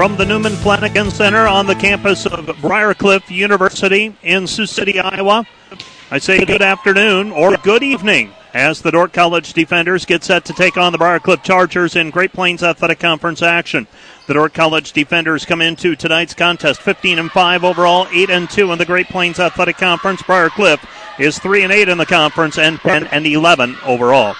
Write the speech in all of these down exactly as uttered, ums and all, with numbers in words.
From the Newman Flanagan Center on the campus of Briarcliff University in Sioux City, Iowa, I say good afternoon or good evening as the Dordt College Defenders get set to take on the Briarcliff Chargers in Great Plains Athletic Conference action. The Dordt College Defenders come into tonight's contest fifteen and five overall, eight and two in the Great Plains Athletic Conference. Briarcliff is three and eight in the conference and ten and eleven overall.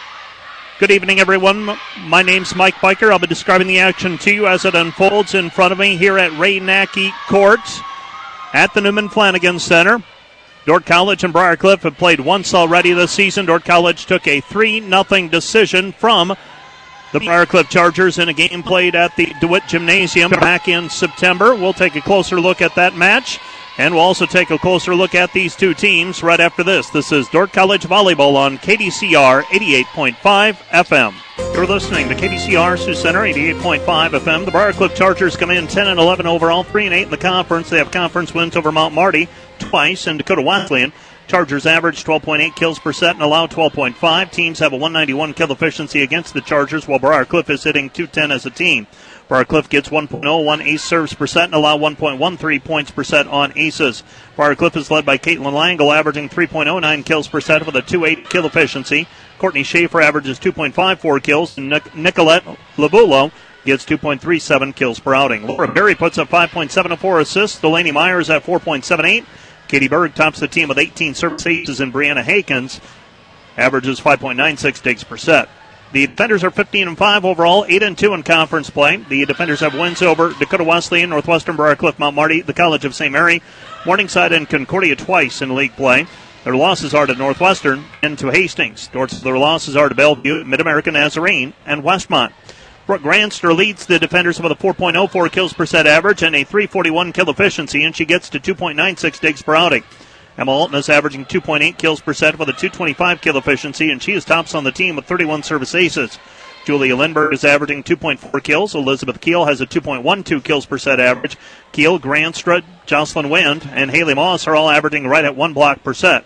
Good evening, everyone. My name's Mike Biker. I'll be describing the action to you as it unfolds in front of me here at Ray Nackey Court at the Newman Flanagan Center. Dordt College and Briarcliff have played once already this season. Dordt College took a three nothing decision from the Briarcliff Chargers in a game played at the DeWitt Gymnasium back in September. We'll take a closer look at that match, and we'll also take a closer look at these two teams right after this. This is Dordt College Volleyball on K D C R eighty-eight point five F M. You're listening to K D C R Sioux Center eighty-eight point five F M. The Briarcliff Chargers come in ten and eleven overall, three and eight in the conference. They have conference wins over Mount Marty twice and Dakota Wesleyan. Chargers average twelve point eight kills per set and allow twelve point five. Teams have a one ninety-one kill efficiency against the Chargers, while Briarcliff is hitting two ten as a team. Briarcliff gets one point oh one ace serves per set and allow one point one three points per set on aces. Briarcliff is led by Caitlin Langle, averaging three point oh nine kills per set with a two eight kill efficiency. Courtney Schaefer averages two point five four kills, and Nic- Nicolette Labulo gets two point three seven kills per outing. Laura Berry puts up five point seven four assists. Delaney Myers at four point seven eight. Katie Berg tops the team with eighteen service aces, and Brianna Hakens averages five point nine six digs per set. The Defenders are fifteen and five overall, eight and two in conference play. The Defenders have wins over Dakota Wesleyan, Northwestern, Briarcliff, Mount Marty, the College of Saint Mary, Morningside, and Concordia twice in league play. Their losses are to Northwestern and to Hastings. Their losses are to Bellevue, Mid-American Nazarene, and Westmont. Brooke Granster leads the Defenders with a four point oh four kills per set average and a three forty-one kill efficiency, and she gets to two point nine six digs per outing. Emma Alton is averaging two point eight kills per set with a two twenty-five kill efficiency, and she is tops on the team with thirty-one service aces. Julia Lindberg is averaging two point four kills. Elizabeth Keel has a two point one two kills per set average. Keel, Granstra, Jocelyn Wind, and Haley Moss are all averaging right at one block per set.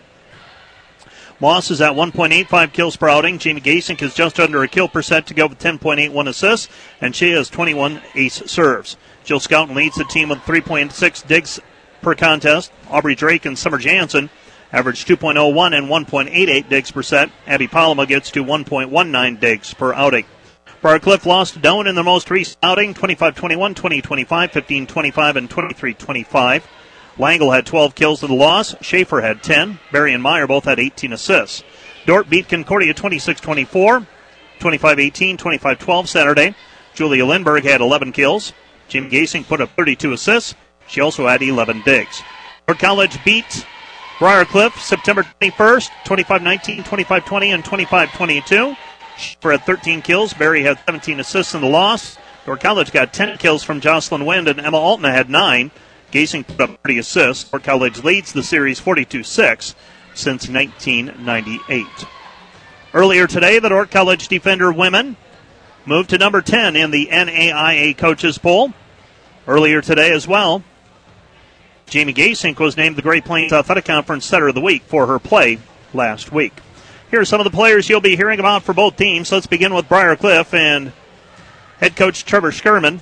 Moss is at one point eight five kills per outing. Jamie Gasink is just under a kill per set to go with ten point eight one assists, and she has twenty-one ace serves. Jill Scouten leads the team with three point six digs per contest. Aubrey Drake and Summer Jansen average two point oh one and one point eight eight digs per set. Abby Paloma gets to one point one nine digs per outing. Briarcliff lost to Doane in their most recent outing, twenty-five twenty-one, twenty twenty-five, fifteen twenty-five, and twenty-three twenty-five. Langle had twelve kills in the loss. Schaefer had ten. Barry and Meyer both had eighteen assists. Dordt beat Concordia twenty-six twenty-four, twenty-five eighteen, twenty-five twelve Saturday. Julia Lindberg had eleven kills. Jim Gasing put up thirty-two assists. She also had eleven digs. Dordt College beat Briarcliff September twenty-first, twenty-five nineteen, twenty-five twenty, and twenty-five twenty-two. Schaefer had thirteen kills. Barry had seventeen assists in the loss. Dordt College got ten kills from Jocelyn Wind, and Emma Alton had nine. Gasing put up thirty assists. Dordt College leads the series forty-two six since nineteen ninety-eight. Earlier today, the Dordt College Defender women moved to number ten in the N A I A coaches poll. Earlier today as well, Jamie Gasink was named the Great Plains Athletic Conference Setter of the Week for her play last week. Here are some of the players you'll be hearing about for both teams. Let's begin with Briarcliff and head coach Trevor Skerman.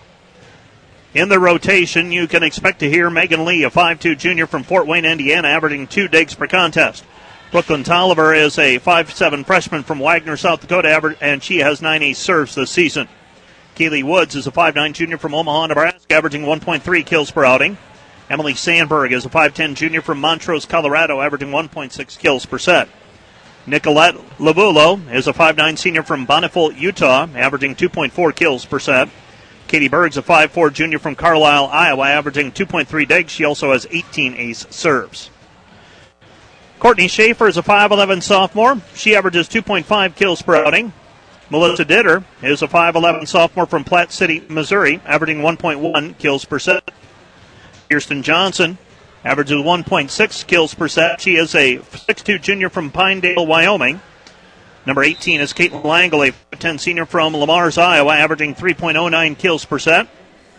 In the rotation, you can expect to hear Megan Lee, a five two junior from Fort Wayne, Indiana, averaging two digs per contest. Brooklyn Tolliver is a five seven freshman from Wagner, South Dakota, and she has nine ace serves this season. Kaylee Woods is a five nine junior from Omaha, Nebraska, averaging one point three kills per outing. Emily Sandberg is a five ten junior from Montrose, Colorado, averaging one point six kills per set. Nicolette Labulo is a five nine senior from Bonneville, Utah, averaging two point four kills per set. Katie Berg's a five four junior from Carlisle, Iowa, averaging two point three digs. She also has eighteen ace serves. Courtney Schaefer is a five eleven sophomore. She averages two point five kills per outing. Melissa Ditter is a five eleven sophomore from Platte City, Missouri, averaging one point one kills per set. Kirsten Johnson averages one point six kills per set. She is a six two junior from Pinedale, Wyoming. Number eighteen is Caitlin Langle, a five ten senior from Lamars, Iowa, averaging three point oh nine kills per set.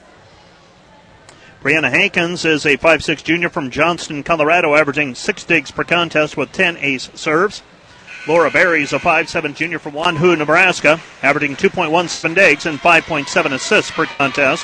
Brianna Hankins is a five six junior from Johnston, Colorado, averaging six digs per contest with ten ace serves. Laura Berry is a five seven junior from Wanhoo, Nebraska, averaging two point one seven digs and five point seven assists per contest.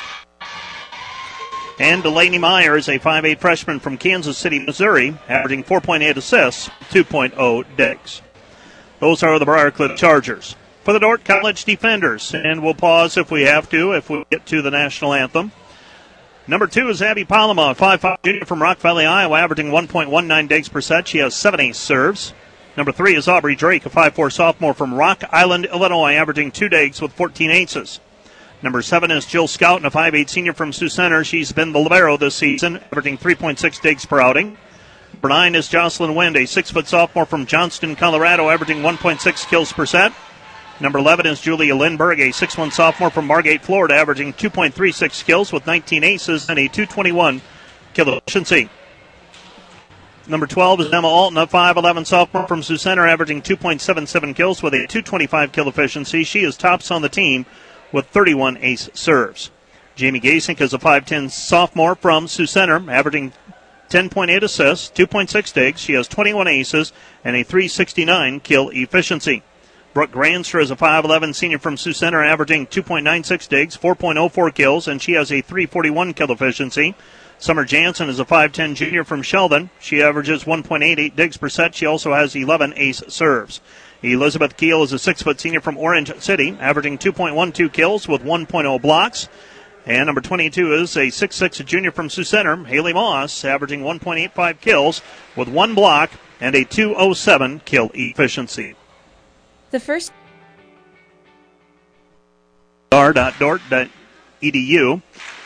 And Delaney Meyer is a five eight freshman from Kansas City, Missouri, averaging four point eight assists, two point oh digs. Those are the Briarcliff Chargers. For the Dordt College Defenders, and we'll pause if we have to, if we get to the national anthem. Number two is Abby Palama, five five junior from Rock Valley, Iowa, averaging one point one nine digs per set. She has seven ace serves. Number three is Aubrey Drake, a five four sophomore from Rock Island, Illinois, averaging two digs with fourteen aces. Number seven is Jill Scouten, a five eight senior from Sioux Center. She's been the libero this season, averaging three point six digs per outing. Number nine is Jocelyn Wind, a six foot sophomore from Johnston, Colorado, averaging one point six kills per set. Number eleven is Julia Lindberg, a six one sophomore from Margate, Florida, averaging two point three six kills with nineteen aces and a two twenty-one kill efficiency. Number twelve is Emma Alton, a five eleven sophomore from Sioux Center, averaging two point seven seven kills with a two twenty-five kill efficiency. She is tops on the team with thirty-one ace serves. Jamie Gasink is a five ten sophomore from Sioux Center, averaging ten point eight assists, two point six digs. She has twenty-one aces and a three sixty-nine kill efficiency. Brooke Granstra is a five eleven senior from Sioux Center, averaging two point nine six digs, four point oh four kills, and she has a three forty-one kill efficiency. Summer Jansen is a five ten junior from Sheldon. She averages one point eight eight digs per set. She also has eleven ace serves. Elizabeth Keel is a six foot senior from Orange City, averaging two point one two kills with one point oh blocks. And number twenty-two is a six six junior from Sioux Center, Haley Moss, averaging one point eight five kills with one block and a two oh seven kill efficiency. The first r dot dort dot e d u.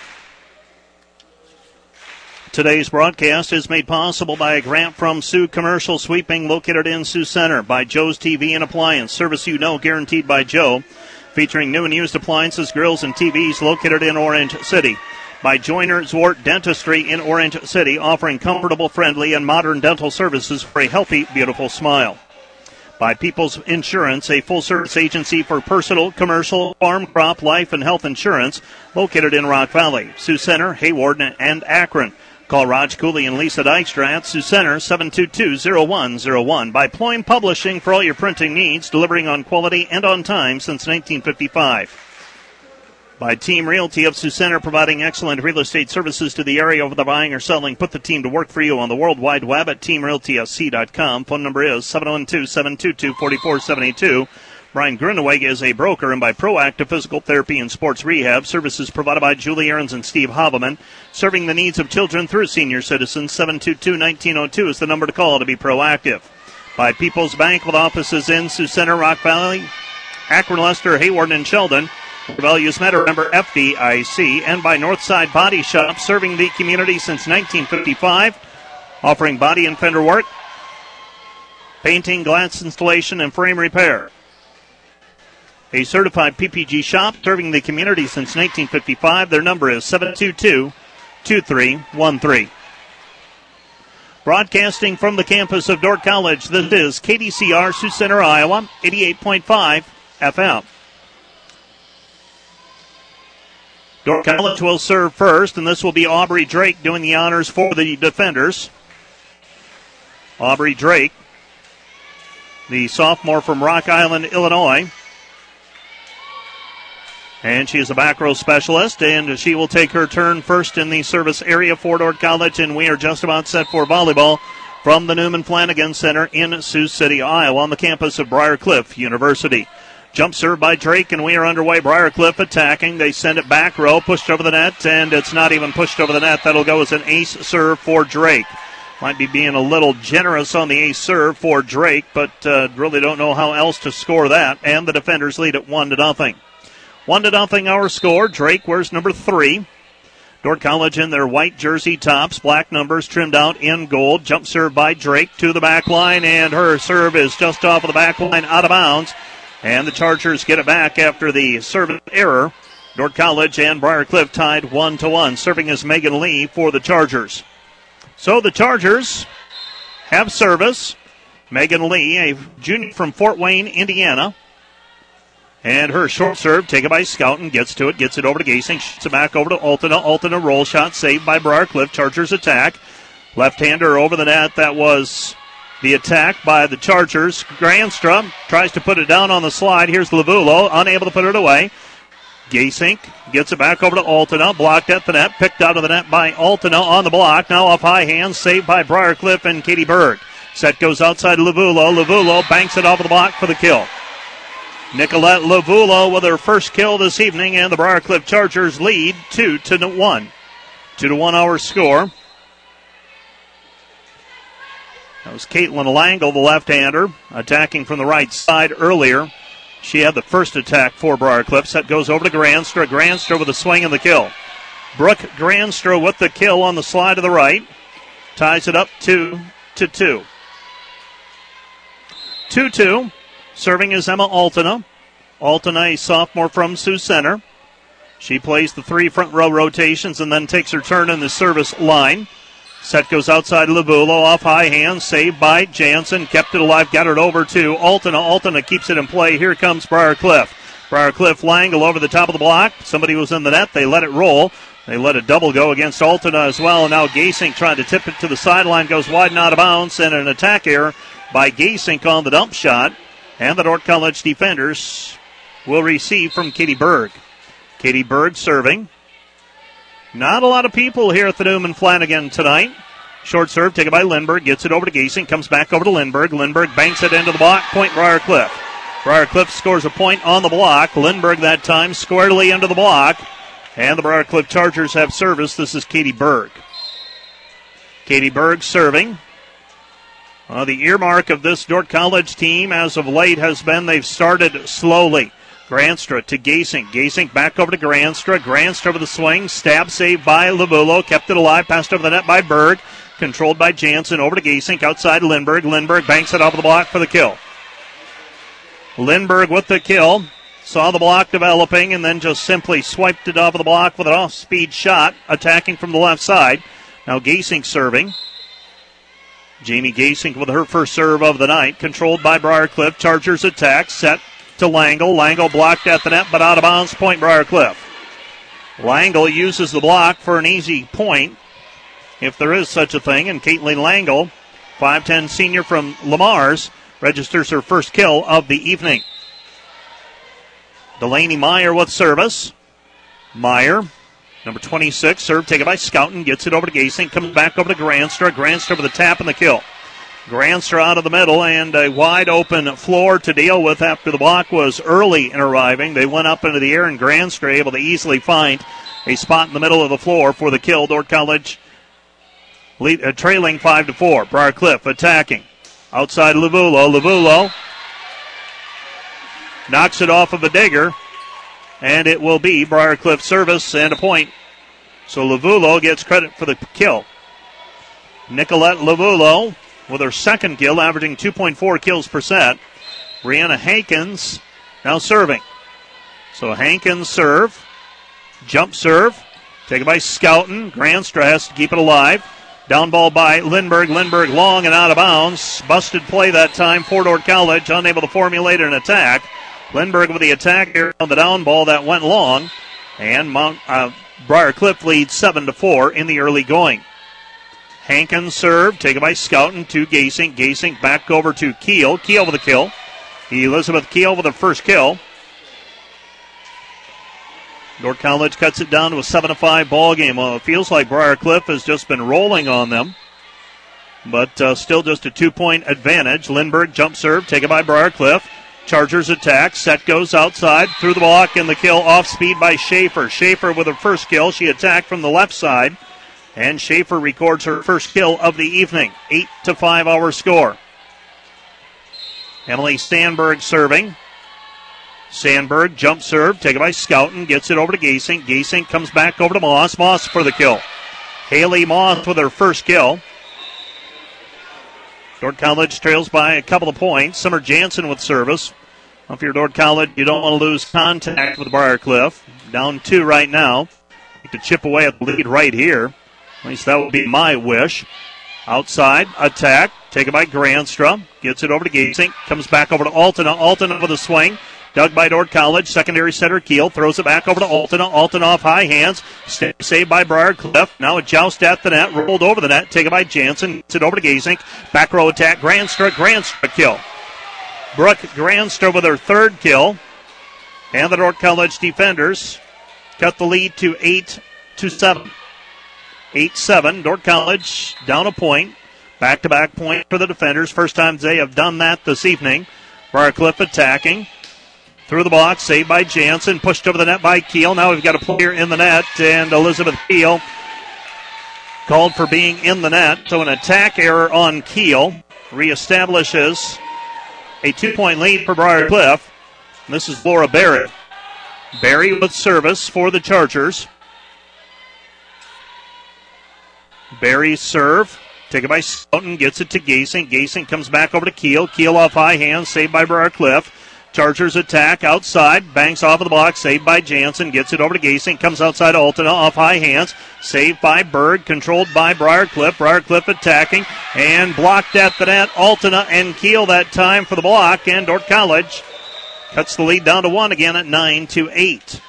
Today's broadcast is made possible by a grant from Sioux Commercial Sweeping, located in Sioux Center, by Joe's T V and Appliance, service you know, guaranteed by Joe, featuring new and used appliances, grills, and T Vs, located in Orange City. By Joyner Zwart Dentistry in Orange City, offering comfortable, friendly, and modern dental services for a healthy, beautiful smile. By People's Insurance, a full-service agency for personal, commercial, farm, crop, life, and health insurance, located in Rock Valley, Sioux Center, Hayward, and Akron. Call Raj Cooley and Lisa Dykstra at Sioux Center, seven two two, zero one zero one. By Ployne Publishing for all your printing needs, delivering on quality and on time since nineteen fifty-five. By Team Realty of Sioux Center, providing excellent real estate services to the area, whether buying or selling. Put the team to work for you on the World Wide Web at team realty s c dot com. Phone number is seven one two, seven two two, four four seven two. Brian Gruneweg is a broker, and by Proactive Physical Therapy and Sports Rehab, services provided by Julie Ahrens and Steve Haveman, serving the needs of children through senior citizens. seven two two, one nine zero two is the number to call to be proactive. By People's Bank, with offices in Sioux Center, Rock Valley, Akron, Lester, Hayward, and Sheldon. Values Matter, member F D I C. And by Northside Body Shop, serving the community since nineteen fifty-five, offering body and fender work, painting, glass installation, and frame repair. A certified P P G shop serving the community since nineteen fifty-five. Their number is seven two two, two three one three. Broadcasting from the campus of Dordt College, this is K D C R, Sioux Center, Iowa, eighty-eight point five F M. Dordt College will serve first, and this will be Aubrey Drake doing the honors for the defenders. Aubrey Drake, the sophomore from Rock Island, Illinois. And she is a back row specialist, and she will take her turn first in the service area for Dordt College, and we are just about set for volleyball from the Newman Flanagan Center in Sioux City, Iowa, on the campus of Briarcliff University. Jump serve by Drake, and we are underway. Briarcliff attacking. They send it back row, pushed over the net, and it's not even pushed over the net. That'll go as an ace serve for Drake. Might be being a little generous on the ace serve for Drake, but uh, really don't know how else to score that. And the defenders lead at one to nothing. One to nothing our score. Drake wears number three. Dordt College in their white jersey tops, black numbers trimmed out in gold. Jump serve by Drake to the back line, and her serve is just off of the back line, out of bounds. And the Chargers get it back after the service error. Dordt College and Briarcliff tied one to one. Serving is Megan Lee for the Chargers. So the Chargers have service. Megan Lee, a junior from Fort Wayne, Indiana. And her short serve, taken by Scouten, gets to it, gets it over to Gasing, shoots it back over to Altena. Altena roll shot saved by Briarcliff. Chargers attack. Left-hander over the net. That was the attack by the Chargers. Granstra tries to put it down on the slide. Here's Lavulo, unable to put it away. Gasink gets it back over to Altena, blocked at the net, picked out of the net by Altena on the block. Now off high hands, saved by Briarcliff and Katie Berg. Set goes outside Lavulo. Lavulo banks it off the block for the kill. Nicolette Lavulo with her first kill this evening, and the Briarcliff Chargers lead two to one. Two to one our score. That was Caitlin Langle, the left-hander, attacking from the right side earlier. She had the first attack for Briarcliff. Set goes over to Granstra. Granstra with a swing and the kill. Brooke Granstra with the kill on the slide to the right. Ties it up two to two. two two. Serving is Emma Altena. Altena, a sophomore from Sioux Center. She plays the three front row rotations and then takes her turn in the service line. Set goes outside Lavulo, off high hands, saved by Jansen, kept it alive, got it over to Altena. Altena keeps it in play. Here comes Briarcliff. Briarcliff Langle over the top of the block. Somebody was in the net. They let it roll. They let a double go against Altena as well. Now Gasink trying to tip it to the sideline, goes wide and out of bounds, and an attack error by Gasink on the dump shot. And the Dordt College defenders will receive from Katie Berg. Katie Berg serving. Not a lot of people here at the Newman Flanagan tonight. Short serve taken by Lindbergh. Gets it over to Gasink. Comes back over to Lindbergh. Lindbergh banks it into the block. Point Briarcliff. Briarcliff scores a point on the block. Lindbergh that time squarely into the block. And the Briarcliff Chargers have service. This is Katie Berg. Katie Berg serving. Uh, the earmark of this Dordt College team as of late has been they've started slowly. Granstra to Gasink. Gasink back over to Granstra. Granstra with the swing. Stab saved by Lavulo. Kept it alive. Passed over the net by Berg. Controlled by Jansen. Over to Gasink. Outside Lindbergh. Lindbergh banks it off the block for the kill. Lindbergh with the kill. Saw the block developing and then just simply swiped it off the block with an off-speed shot. Attacking from the left side. Now Gasink serving. Jamie Gasink with her first serve of the night. Controlled by Briarcliff. Chargers attack. Set to Langle. Langle blocked at the net, but out of bounds. Point Briarcliff. Langle uses the block for an easy point, if there is such a thing. And Caitlin Langle, five ten senior from Lamar's, registers her first kill of the evening. Delaney Meyer with service. Meyer, number twenty-six, serve taken by Scouten. Gets it over to Gasink. Comes back over to Granstra. Granstra with a tap and the kill. Granstra out of the middle and a wide open floor to deal with after the block was early in arriving. They went up into the air and Granstra able to easily find a spot in the middle of the floor for the kill. Dordt College lead, uh, trailing five to four. Briarcliff attacking. Outside Lavulo. Lavulo knocks it off of a digger, and it will be Briarcliff service and a point. So Lavulo gets credit for the kill. Nicolette Lavulo with her second kill, averaging two point four kills per set. Brianna Hankins now serving. So Hankins serve. Jump serve. Taken by Scouten. Granstra has to keep it alive. Down ball by Lindbergh. Lindbergh long and out of bounds. Busted play that time for Dordt College. Unable to formulate an attack. Lindbergh with the attack here on the down ball that went long. And Mount, uh, Briarcliff leads seven to four in the early going. Hankins serve, taken by Scouten to Gasink. Gasink back over to Keel. Keel with a kill. Elizabeth Keel with her first kill. Dordt College cuts it down to a seven to five ball game. Well, it feels like Briarcliff has just been rolling on them, but uh, still just a two-point advantage. Lindbergh jump serve, taken by Briarcliff. Chargers attack. Set goes outside through the block and the kill off speed by Schaefer. Schaefer with her first kill. She attacked from the left side. And Schaefer records her first kill of the evening. Eight to five our score. Emily Sandberg serving. Sandberg jump serve, taken by Scouten, gets it over to Gasink. Gasink comes back over to Moss. Moss for the kill. Haley Moss with her first kill. Dordt College trails by a couple of points. Summer Jansen with service. If you're Dordt College, you don't want to lose contact with Briarcliff. Down two right now. You can chip away at the lead right here. At least that would be my wish. Outside, attack, taken by Granstra. Gets it over to Gasink. Comes back over to Altena. Altena with a swing. Dug by Dordt College. Secondary center Keel throws it back over to Altona. Altona off high hands. Saved by Briarcliff. Now a joust at the net. Rolled over the net. Taken by Jansen. Gets it over to Gazink. Back row attack. Granstra. Granstra kill. Brooke Granstra with her third kill. And the Dordt College defenders cut the lead to eight to seven. eight seven. Dordt College down a point. Back-to-back point for the defenders. First time they have done that this evening. Briarcliff attacking. Through the box. Saved by Jansen. Pushed over the net by Keel. Now we've got a player in the net. And Elizabeth Keel called for being in the net. So an attack error on Keel reestablishes a two-point lead for Briarcliff. This is Laura Berry. Berry with service for the Chargers. Berry's serve. Taken by Stoughton. Gets it to Gasink. Gasink comes back over to Keel. Keel off high hands. Saved by Briarcliff. Chargers attack outside. Banks off of the block. Saved by Jansen. Gets it over to Gasink. Comes outside Altona off high hands. Saved by Berg. Controlled by Briarcliff. Briarcliff attacking. And blocked at the net. Altona and Keel that time for the block. And Dordt College cuts the lead down to one again at nine to eight.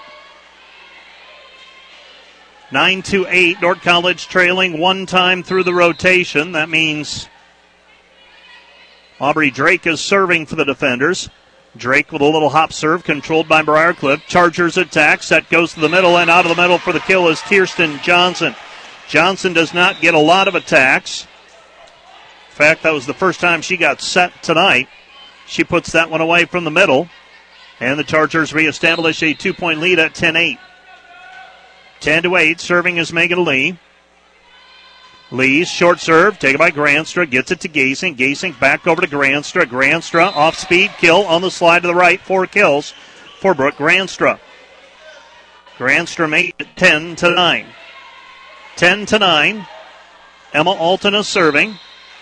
nine to eight. Dordt College trailing one time through the rotation. That means Aubrey Drake is serving for the defenders. Drake with a little hop serve, controlled by Briarcliff. Chargers attack. Set goes to the middle, and out of the middle for the kill is Kirsten Johnson. Johnson does not get a lot of attacks. In fact, that was the first time she got set tonight. She puts that one away from the middle. And the Chargers reestablish a two-point lead at ten eight. ten to eight, serving is Megan Lee. Lee's short serve, taken by Granstra, gets it to Gasink. Gasink back over to Granstra. Granstra off speed, kill on the slide to the right. Four kills for Brooke Granstra. Granstra made it ten to nine. ten to nine. Emma Altona serving.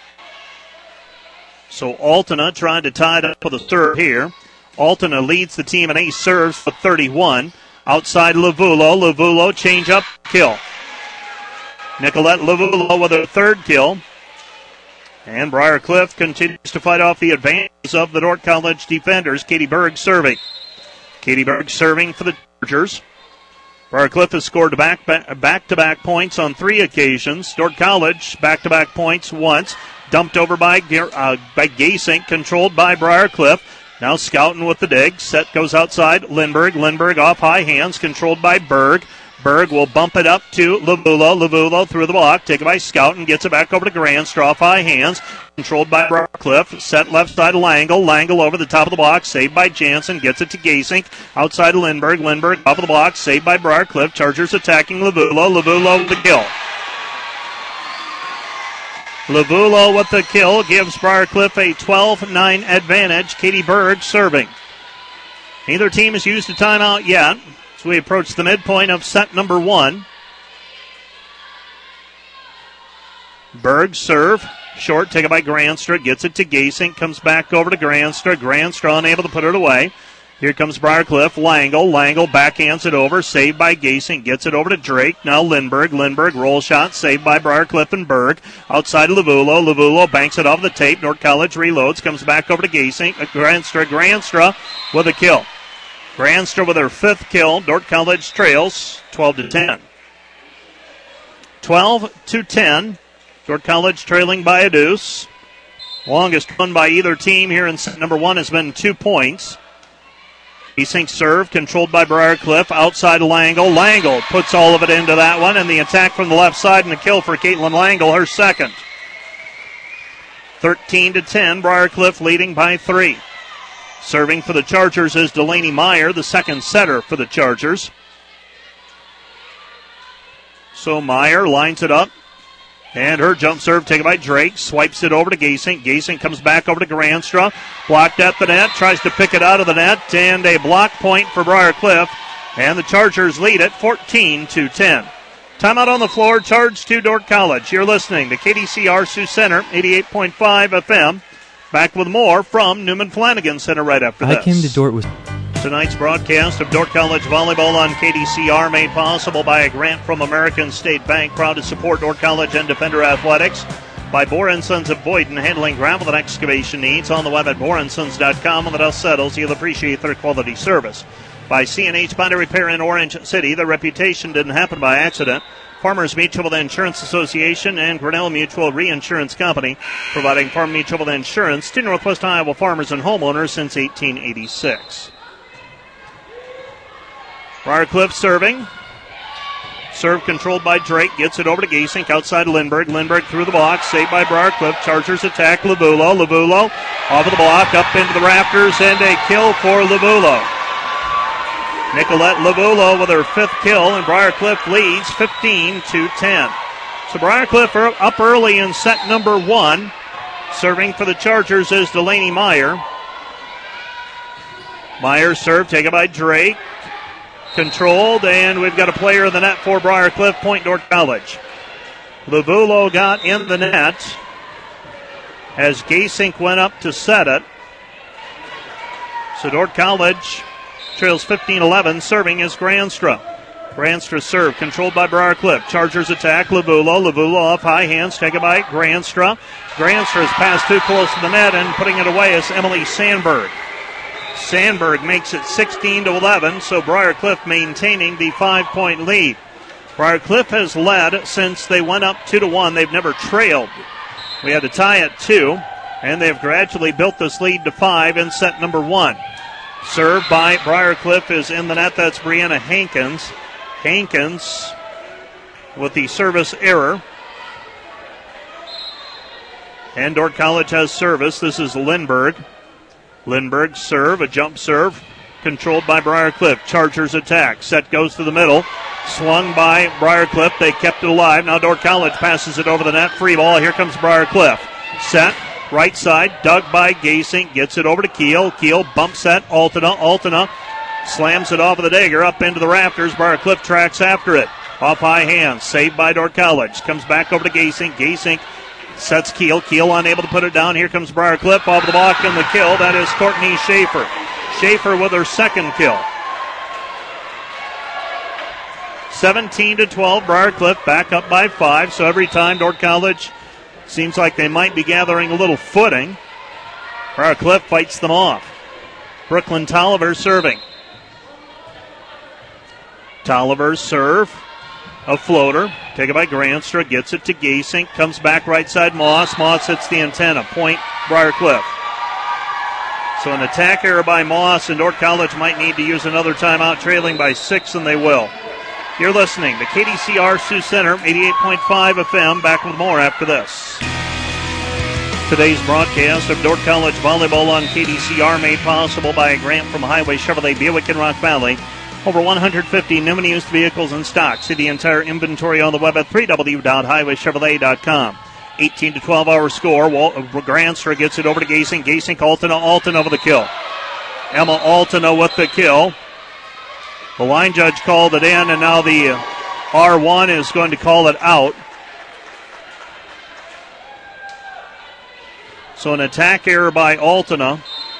So Altona trying to tie it up with a serve here. Altona leads the team in ace serves with thirty-one. Outside Lavulo. Lavulo change up, kill. Nicolette Lavulo with her third kill. And Briarcliff continues to fight off the advances of the Dordt College defenders. Katie Berg serving. Katie Berg serving for the Chargers. Briarcliff has scored back, back, back-to-back points on three occasions. Dordt College back-to-back points once. Dumped over by, uh, by Gasink, controlled by Briarcliff. Now Scouten with the dig. Set goes outside. Lindberg. Lindberg off high hands, controlled by Berg. Berg will bump it up to Lavulo. Lavulo through the block. Taken by Scouten. Gets it back over to Granstra off high hands. Controlled by Briarcliff. Set left side Langle. Langle over the top of the block. Saved by Jansen. Gets it to Gasink. Outside Lindberg. Lindberg top of the block. Saved by Briarcliff. Chargers attacking Lavulo. Lavulo with the kill. Lavulo with the kill gives Briarcliff a twelve nine advantage. Katie Berg serving. Neither team has used a timeout yet. So we approach the midpoint of set number one. Berg serve. Short, taken by Granstra. Gets it to Gasink. Comes back over to Granstra. Granstra unable to put it away. Here comes Briarcliff. Langle. Langle backhands it over. Saved by Gasink. Gets it over to Drake. Now Lindberg. Lindberg roll shot. Saved by Briarcliff and Berg. Outside Lavulo. Lavulo banks it off the tape. Dordt College reloads. Comes back over to Gasink. Granstra. Granstra with a kill. Granstra with her fifth kill. Dordt College trails twelve to ten. twelve to ten. Dordt College trailing by a deuce. Longest run by either team here in set number one has been two points. Gasink serve, controlled by Briarcliff. Outside Langle. Langle puts all of it into that one, and the attack from the left side and the kill for Caitlin Langle, her second. thirteen to ten, Briarcliff leading by three. Serving for the Chargers is Delaney Meyer, the second setter for the Chargers. So Meyer lines it up. And her jump serve taken by Drake. Swipes it over to Gasink. Gasink comes back over to Granstra. Blocked at the net. Tries to pick it out of the net. And a block point for Briarcliff. And the Chargers lead it fourteen to ten. Timeout on the floor. Charge to Dordt College. You're listening to K D C R Sioux Center, eighty-eight point five F M. Back with more from Newman Flanagan Center right after this. I came to Dordt with... Tonight's broadcast of Dordt College Volleyball on K D C R made possible by a grant from American State Bank, proud to support Dordt College and Defender Athletics. by Bohr and Sons of Boyden, handling gravel and excavation needs. On the web at bohr and sons dot com. When the dust settles, you'll appreciate their quality service. By C and H Body Repair in Orange City, the reputation didn't happen by accident. Farmers Mutual Insurance Association and Grinnell Mutual Reinsurance Company, providing farm mutual insurance to Northwest Iowa farmers and homeowners since eighteen eighty-six. Briarcliff serving. Serve controlled by Drake. Gets it over to Gasink outside Lindbergh. Lindbergh through the box. Saved by Briarcliff. Chargers attack Lavulo. Lavulo off of the block. Up into the rafters. And a kill for Lavulo. Nicolette Lavulo with her fifth kill. And Briarcliff leads fifteen to ten. So Briarcliff are up early in set number one. Serving for the Chargers is Delaney Meyer. Meyer serve taken by Drake. Controlled, and we've got a player in the net for Briarcliff, Point Dordt College. Lavulo got in the net as Gasink went up to set it. So Dordt College trails fifteen eleven. Serving is Granstra. Granstra serve, controlled by Briarcliff. Chargers attack Lavulo. Lavulo off high hands, taken by Granstra. Granstra is passed too close to the net, and putting it away is Emily Sandberg. Sandberg makes it sixteen to eleven, so Briarcliff maintaining the five-point lead. Briarcliff has led since they went up two to one. They've never trailed. We had to tie at two, and they've gradually built this lead to five in set number one. Served by Briarcliff is in the net. That's Brianna Hankins. Hankins with the service error. And Dordt College has service. This is Lindbergh. Lindbergh serve, a jump serve, controlled by Briarcliff. Chargers attack. Set goes to the middle. Swung by Briarcliff. They kept it alive. Now Dordt College passes it over the net. Free ball. Here comes Briarcliff. Set, right side, dug by Gasink. Gets it over to Keel. Keel bump set. Altina. Altina slams it off of the dagger up into the rafters. Briarcliff tracks after it. Off high hands. Saved by Dordt College. Comes back over to Gasink. Gasink sets Keel. Keel unable to put it down. Here comes Briarcliff off the block and the kill. That is Courtney Schaefer. Schaefer with her second kill. seventeen to twelve. Briarcliff back up by five. So every time Dordt College seems like they might be gathering a little footing, Briarcliff fights them off. Brooklyn Tolliver serving. Tolliver's serve. A floater, taken by Granstra, gets it to Gasink, comes back right side Moss. Moss hits the antenna. Point Briarcliff. So an attack error by Moss, and Dordt College might need to use another timeout, trailing by six, and they will. You're listening to K D C R Sioux Center, eighty-eight point five F M. Back with more after this. Today's broadcast of Dordt College volleyball on K D C R made possible by a grant from Highway Chevrolet Buick in Rock Valley. Over one hundred fifty new and used vehicles in stock. See the entire inventory on the web at w w w dot highway chevrolet dot com. eighteen to twelve hour score. Walt, Granstra gets it over to Gasink. Gasink, Altina, Altina with the kill. Emma Altina with the kill. The line judge called it in, and now the R one is going to call it out. So an attack error by Altina.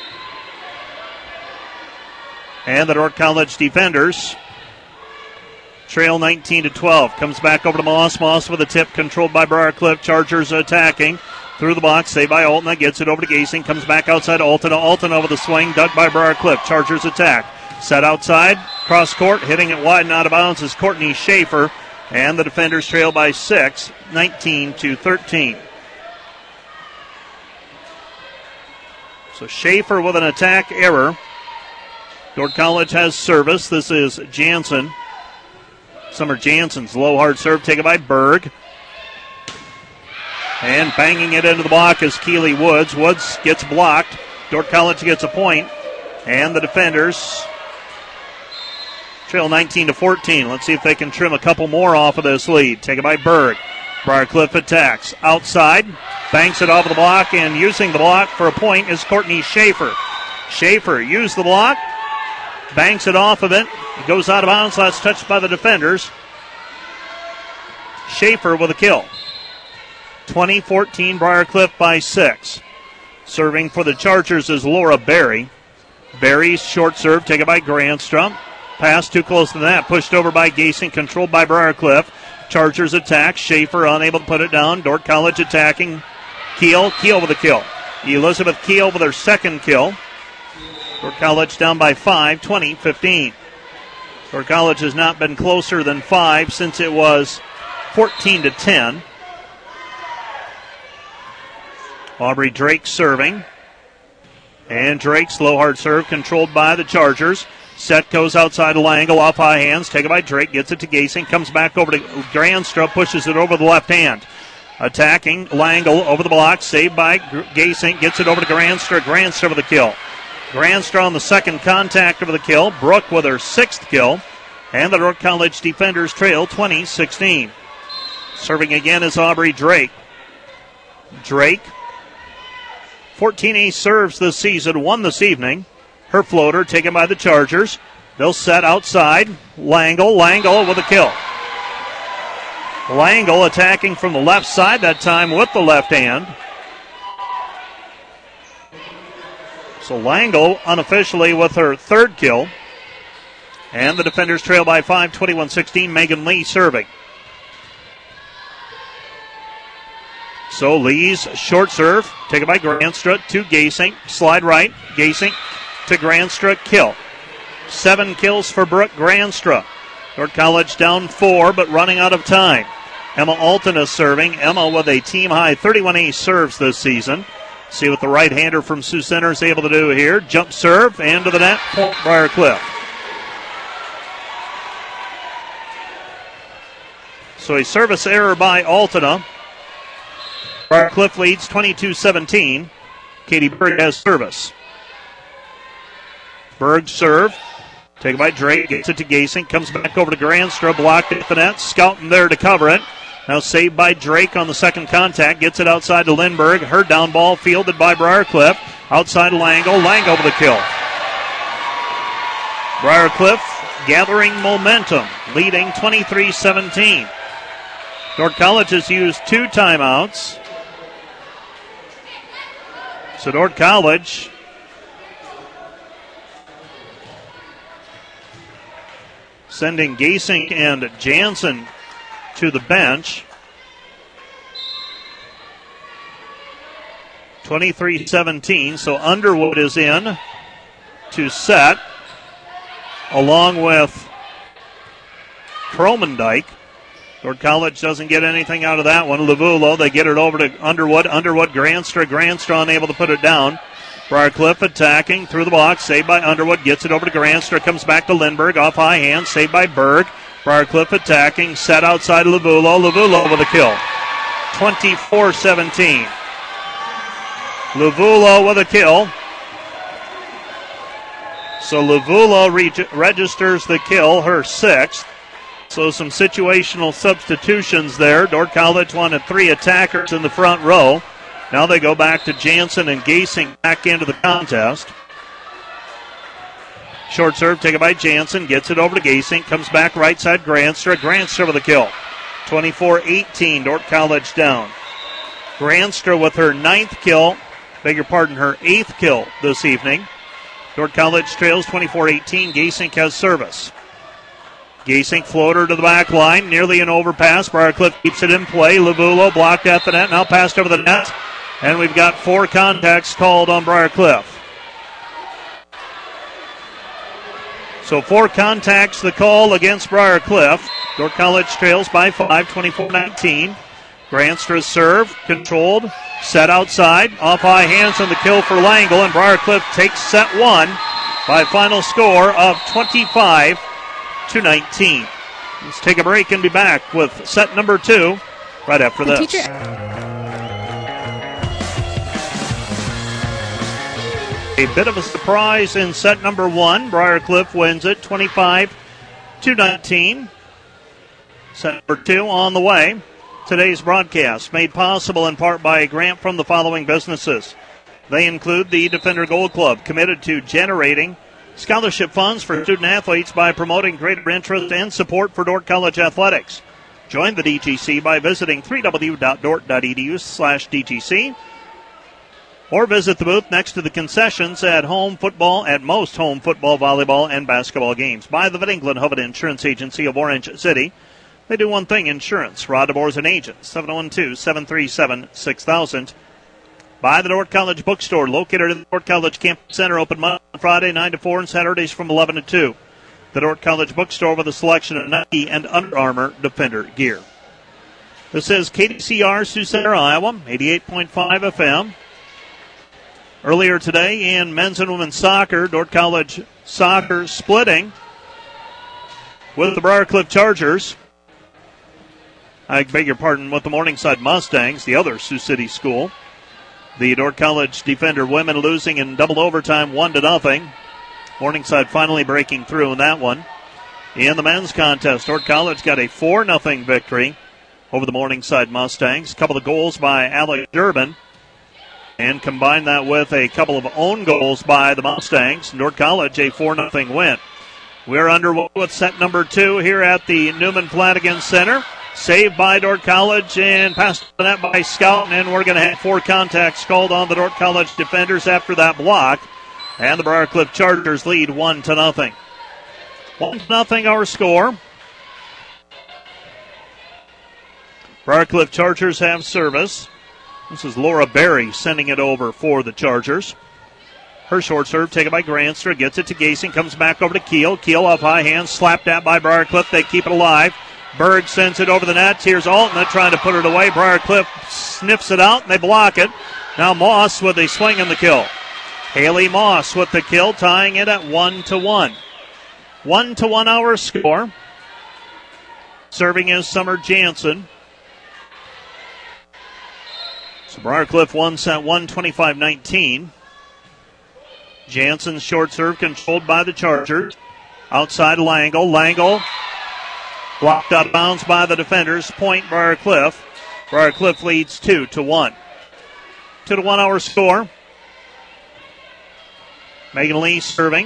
And the Dordt College defenders trail nineteen to twelve. Comes back over to Moss. Moss with a tip, controlled by Briarcliff. Chargers attacking through the box. Saved by Altina. Gets it over to Gasink. Comes back outside Altina. Altina with a swing. Dug by Briarcliff. Chargers attack. Set outside. Cross court. Hitting it wide and out of bounds is Courtney Schaefer. And the defenders trail by six. nineteen to thirteen. So Schaefer with an attack error. Dordt College has service. This is Jansen. Summer Jansen's low hard serve taken by Berg. And banging it into the block is Keely Woods. Woods gets blocked. Dordt College gets a point. And the defenders trail nineteen to fourteen. Let's see if they can trim a couple more off of this lead. Taken by Berg. Briarcliff attacks. Outside. Banks it off of the block. And using the block for a point is Courtney Schaefer. Schaefer used the block. Banks it off of it. It goes out of bounds. That's touched by the defenders. Schaefer with a kill. twenty fourteen, Briarcliff by six. Serving for the Chargers is Laura Berry. Berry's short serve taken by Grandstrom. Pass too close to that. Pushed over by Gasink. Controlled by Briarcliff. Chargers attack. Schaefer unable to put it down. Dordt College attacking. Keel. Keel with a kill. Elizabeth Keel with her second kill. Dordt College down by five, twenty fifteen. Dordt College has not been closer than five since it was fourteen to ten. Aubrey Drake serving. And Drake, slow hard serve, controlled by the Chargers. Set goes outside Langle, off high hands, taken by Drake, gets it to Gasing, comes back over to Granstra, pushes it over the left hand. Attacking, Langle over the block, saved by Gasing, gets it over to Granstra, Granstra with the kill. Granstra on the second contact of the kill, Brooke with her sixth kill, and the Dordt College defenders trail twenty sixteen. Serving again is Aubrey Drake. Drake, fourteen ace serves this season, one this evening. Her floater taken by the Chargers. They'll set outside. Langle, Langle with a kill. Langle attacking from the left side, that time with the left hand. So Langle unofficially with her third kill. And the defenders trail by five, twenty-one sixteen. Megan Lee serving. So Lee's short serve, taken by Granstra to Gasing. Slide right, Gasing to Granstra, kill. Seven kills for Brooke Granstra. Dordt College down four, but running out of time. Emma Alton is serving. Emma with a team-high thirty-one ace serves this season. See what the right-hander from Sioux Center is able to do here. Jump serve, and to the net, point Briar Cliff. So a service error by Altona. Briar Cliff leads twenty-two seventeen. Katie Berg has service. Berg serve. Taken by Drake. Gets it to Gasing. Comes back over to Granstra. Blocked at the net. Scouting there to cover it. Now saved by Drake on the second contact. Gets it outside to Lindbergh. Her down ball fielded by Briarcliff. Outside Langle. Langle with a kill. Briarcliff gathering momentum. Leading twenty-three seventeen. Dordt College has used two timeouts. So Dordt College sending Gasing and Jansen to the bench. twenty-three seventeen. So Underwood is in to set, along with Cromendike. Dordt College doesn't get anything out of that one. Lavulo, they get it over to Underwood. Underwood, Granstra. Granstra unable to put it down. Briarcliff attacking through the box. Saved by Underwood. Gets it over to Granstra. Comes back to Lindbergh. Off high hand. Saved by Berg. Briarcliff attacking. Set outside Lavulo. Lavulo with a kill. twenty-four seventeen. Lavulo with a kill. So Lavulo re- registers the kill, her sixth. So some situational substitutions there. Dordt College wanted three attackers in the front row. Now they go back to Jansen and Gasing back into the contest. Short serve taken by Jansen. Gets it over to Gasing. Comes back right side Granstra. Granstra with a kill. twenty-four eighteen. Dordt College down. Granstra with her ninth kill. Beg your pardon, her eighth kill this evening. Dordt College trails twenty-four eighteen. Gasing has service. Gasing floater to the back line. Nearly an overpass. Briarcliff keeps it in play. Lavulo blocked at the net. Now passed over the net. And we've got four contacts called on Briarcliff. So four contacts the call against Briarcliff. Dordt College trails by five, twenty-four nineteen. Granstra's serve, controlled, set outside, off high hands on the kill for Langle, and Briarcliff takes set one by final score of twenty-five to nineteen. Let's take a break and be back with set number two right after this. Teacher. A bit of a surprise in set number one. Briarcliff wins it twenty-five to nineteen. Set number two on the way. Today's broadcast made possible in part by a grant from the following businesses. They include the Defender Gold Club, committed to generating scholarship funds for student athletes by promoting greater interest and support for Dordt College athletics. Join the D G C by visiting w w w dot dordt dot e d u slash d g c or visit the booth next to the concessions at home football, at most home football, volleyball, and basketball games. By the Van England Hovind Insurance Agency of Orange City. They do one thing, insurance. Rod DeBoer's an agent. seven one two, seven three seven, six thousand. By the Dordt College Bookstore, located in the Dordt College Campus Center, open Monday and Friday, nine to four, and Saturdays from eleven to two. The Dordt College Bookstore with a selection of Nike and Under Armour Defender gear. This is K D C R, Sioux Center, Iowa, eighty-eight point five F M. Earlier today in men's and women's soccer, Dordt College soccer splitting with the Briarcliff Chargers. I beg your pardon, with the Morningside Mustangs, the other Sioux City school. The Dordt College Defender women losing in double overtime, one to nothing. Morningside finally breaking through in that one. In the men's contest, Dordt College got a four nothing victory over the Morningside Mustangs. A couple of goals by Alec Durbin. And combine that with a couple of own goals by the Mustangs. Dordt College, a four nothing win. We're underway with set number two here at the Newman Flanagan Center. Saved by Dordt College and passed the net by Scout. And we're going to have four contacts called on the Dordt College defenders after that block. And the Briarcliff Chargers lead one to nothing. One to nothing our score. Briarcliff Chargers have service. This is Laura Berry sending it over for the Chargers. Her short serve taken by Granstra. Gets it to Gasing. Comes back over to Keel. Keel off high hand. Slapped at by Briarcliff. They keep it alive. Berg sends it over the net. Here's Altman trying to put it away. Briarcliff sniffs it out and they block it. Now Moss with a swing and the kill. Haley Moss with the kill, tying it at one to one. One to one our score. Serving is Summer Jansen. So Briarcliff one set one twenty-five nineteen. Jansen's short serve controlled by the Chargers. Outside Langle. Langle blocked out of bounds by the defenders. Point Briarcliff. Briarcliff leads two to one. Two to one our score. Megan Lee serving.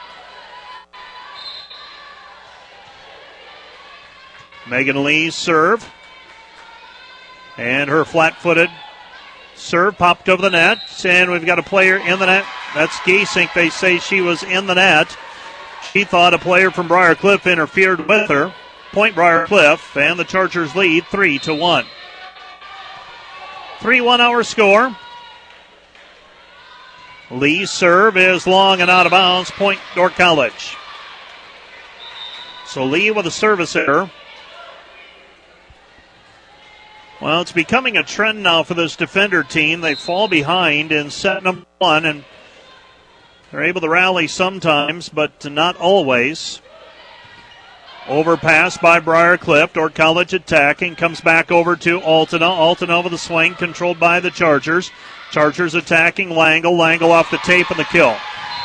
Megan Lee's serve. And her flat-footed serve popped over the net. And we've got a player in the net. That's Gasink. They say she was in the net. She thought a player from Briarcliff interfered with her. Point Briarcliff, and the Chargers lead three to one. three one our score. Lee's serve is long and out of bounds. Point Dordt College. So Lee with a service error. Well, it's becoming a trend now for this defender team. They fall behind in set number one, and they're able to rally sometimes, but not always. Overpass by Briarcliff. Dordt College attacking. Comes back over to Altena. Altena with the swing, controlled by the Chargers. Chargers attacking Langle. Langle off the tape and the kill.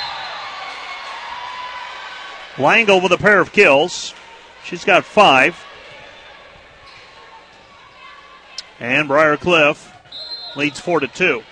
Langle with a pair of kills. She's got five. And Briarcliff leads four to two.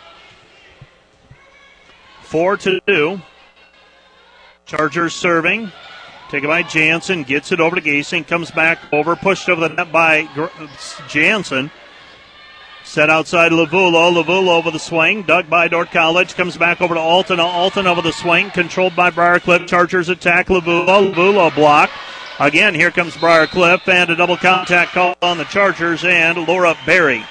Four to two. Chargers serving. Taken by Jansen. Gets it over to Gasing. Comes back over. Pushed over the net by Jansen. Set outside Lavulo. Lavulo over the swing. Dug by Dordt College. Comes back over to Alton. Alton over the swing. Controlled by Briarcliff. Chargers attack Lavulo. Lavulo block. Again, here comes Briarcliff. And a double contact call on the Chargers and Laura Berry.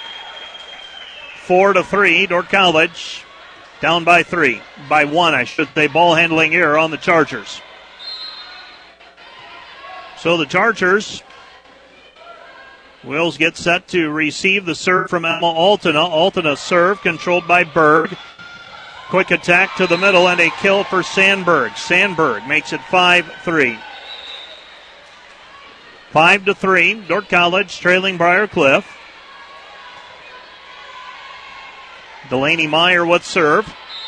Four to three. Dordt College down by three. By one, I should say. Ball handling error on the Chargers. So the Chargers Wills get set to receive the serve from Emma Altena. Altena serve controlled by Berg. Quick attack to the middle and a kill for Sandberg. Sandberg makes it five three. five to three. Dordt College trailing Briarcliff. Delaney Meyer with serve.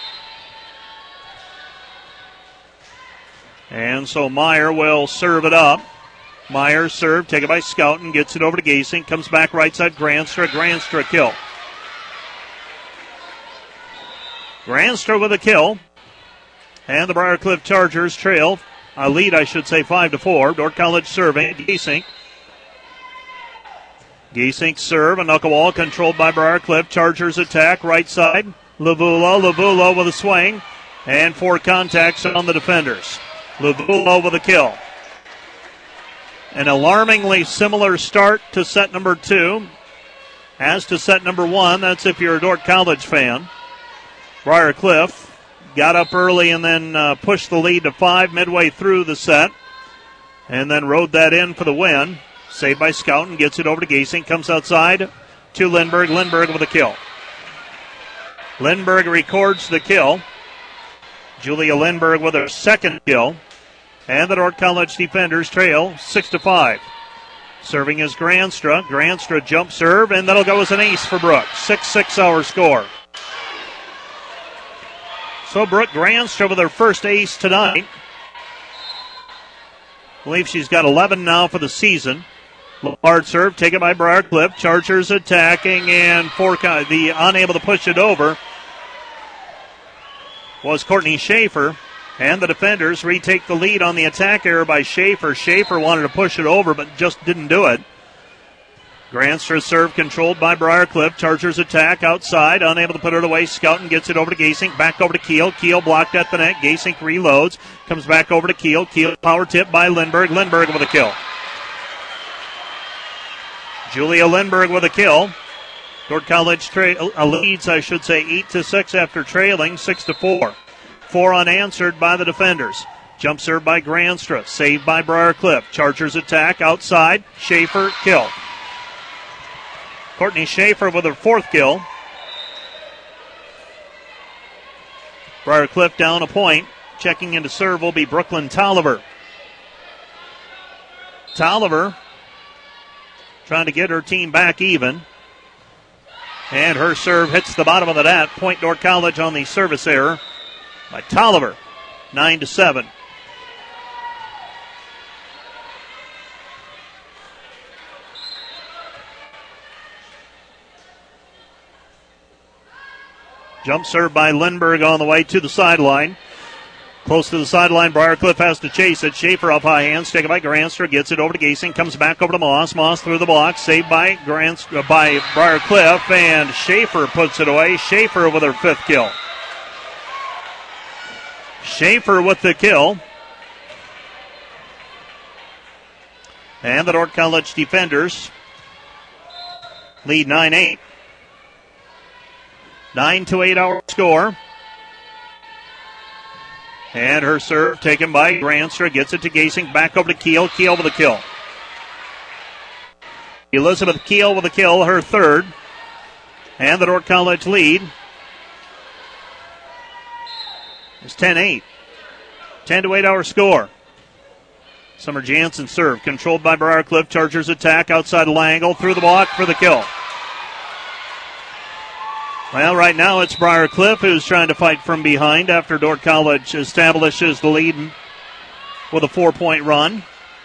And so Meyer will serve it up. Meyer serve, taken by Scouten, gets it over to Gasing, comes back right side, Granstra, Granstra kill. Granstra with a kill. And the Briarcliff Chargers trail, a lead I should say, five to four. Dordt College serving, Gasing. Gasing serve, a knuckleball controlled by Briarcliff. Chargers attack, right side, Lavulo, Lavulo with a swing, and four contacts on the defenders. Lavulo with a kill. An alarmingly similar start to set number two as to set number one. That's if you're a Dordt College fan. Briar Cliff got up early and then uh, pushed the lead to five midway through the set and then rode that in for the win. Saved by Scouten, gets it over to Gasing, comes outside to Lindbergh. Lindbergh with a kill. Lindbergh records the kill. Julia Lindbergh with her second kill. And the Dordt College defenders trail six to five. Serving is Granstra. Granstra jump serve, and that'll go as an ace for Brooke. six six our score. So Brooke Granstra with her first ace tonight. I believe she's got eleven now for the season. Hard serve taken by Briar Cliff. Chargers attacking, and for the unable to push it over was Courtney Schaefer. And the defenders retake the lead on the attack error by Schaefer. Schaefer wanted to push it over, but just didn't do it. Granstra serve controlled by Briar Cliff. Chargers attack outside, unable to put it away. Scouten gets it over to Gasink, back over to Keel. Keel blocked at the net. Gasink reloads, comes back over to Keel. Keel power tip by Lindbergh. Lindbergh with a kill. Julia Lindbergh with a kill. Dordt College tra- uh, leads, I should say, eight to six after trailing six to four. Four unanswered by the defenders. Jump serve by Granstra. Saved by Briar Cliff. Chargers attack outside. Schaefer kill. Courtney Schaefer with her fourth kill. Briar Cliff down a point. Checking into serve will be Brooklyn Tolliver. Tolliver trying to get her team back even. And her serve hits the bottom of the net. Point Dordt College on the service error by Tolliver, nine to seven. Jump serve by Lindbergh on the way to the sideline. Close to the sideline, Briar Cliff has to chase it. Schaefer up high hands, taken by Granstra, gets it over to Gasing, comes back over to Moss. Moss through the block, saved by Granstra, by Briar Cliff, and Schaefer puts it away. Schaefer with her fifth kill. Schaefer with the kill. And the Dordt College defenders lead nine eight. nine to eight our score. And her serve taken by Granstra. Gets it to Gasing. Back over to Keel. Keel with a kill. Elizabeth Keel with a kill, her third. And the Dordt College lead is ten eight. ten to eight our score. Summer Jansen serve. Controlled by Briar Cliff. Chargers attack outside Langle. Through the block for the kill. Well, right now it's Briar Cliff who's trying to fight from behind after Dordt College establishes the lead with a four-point run.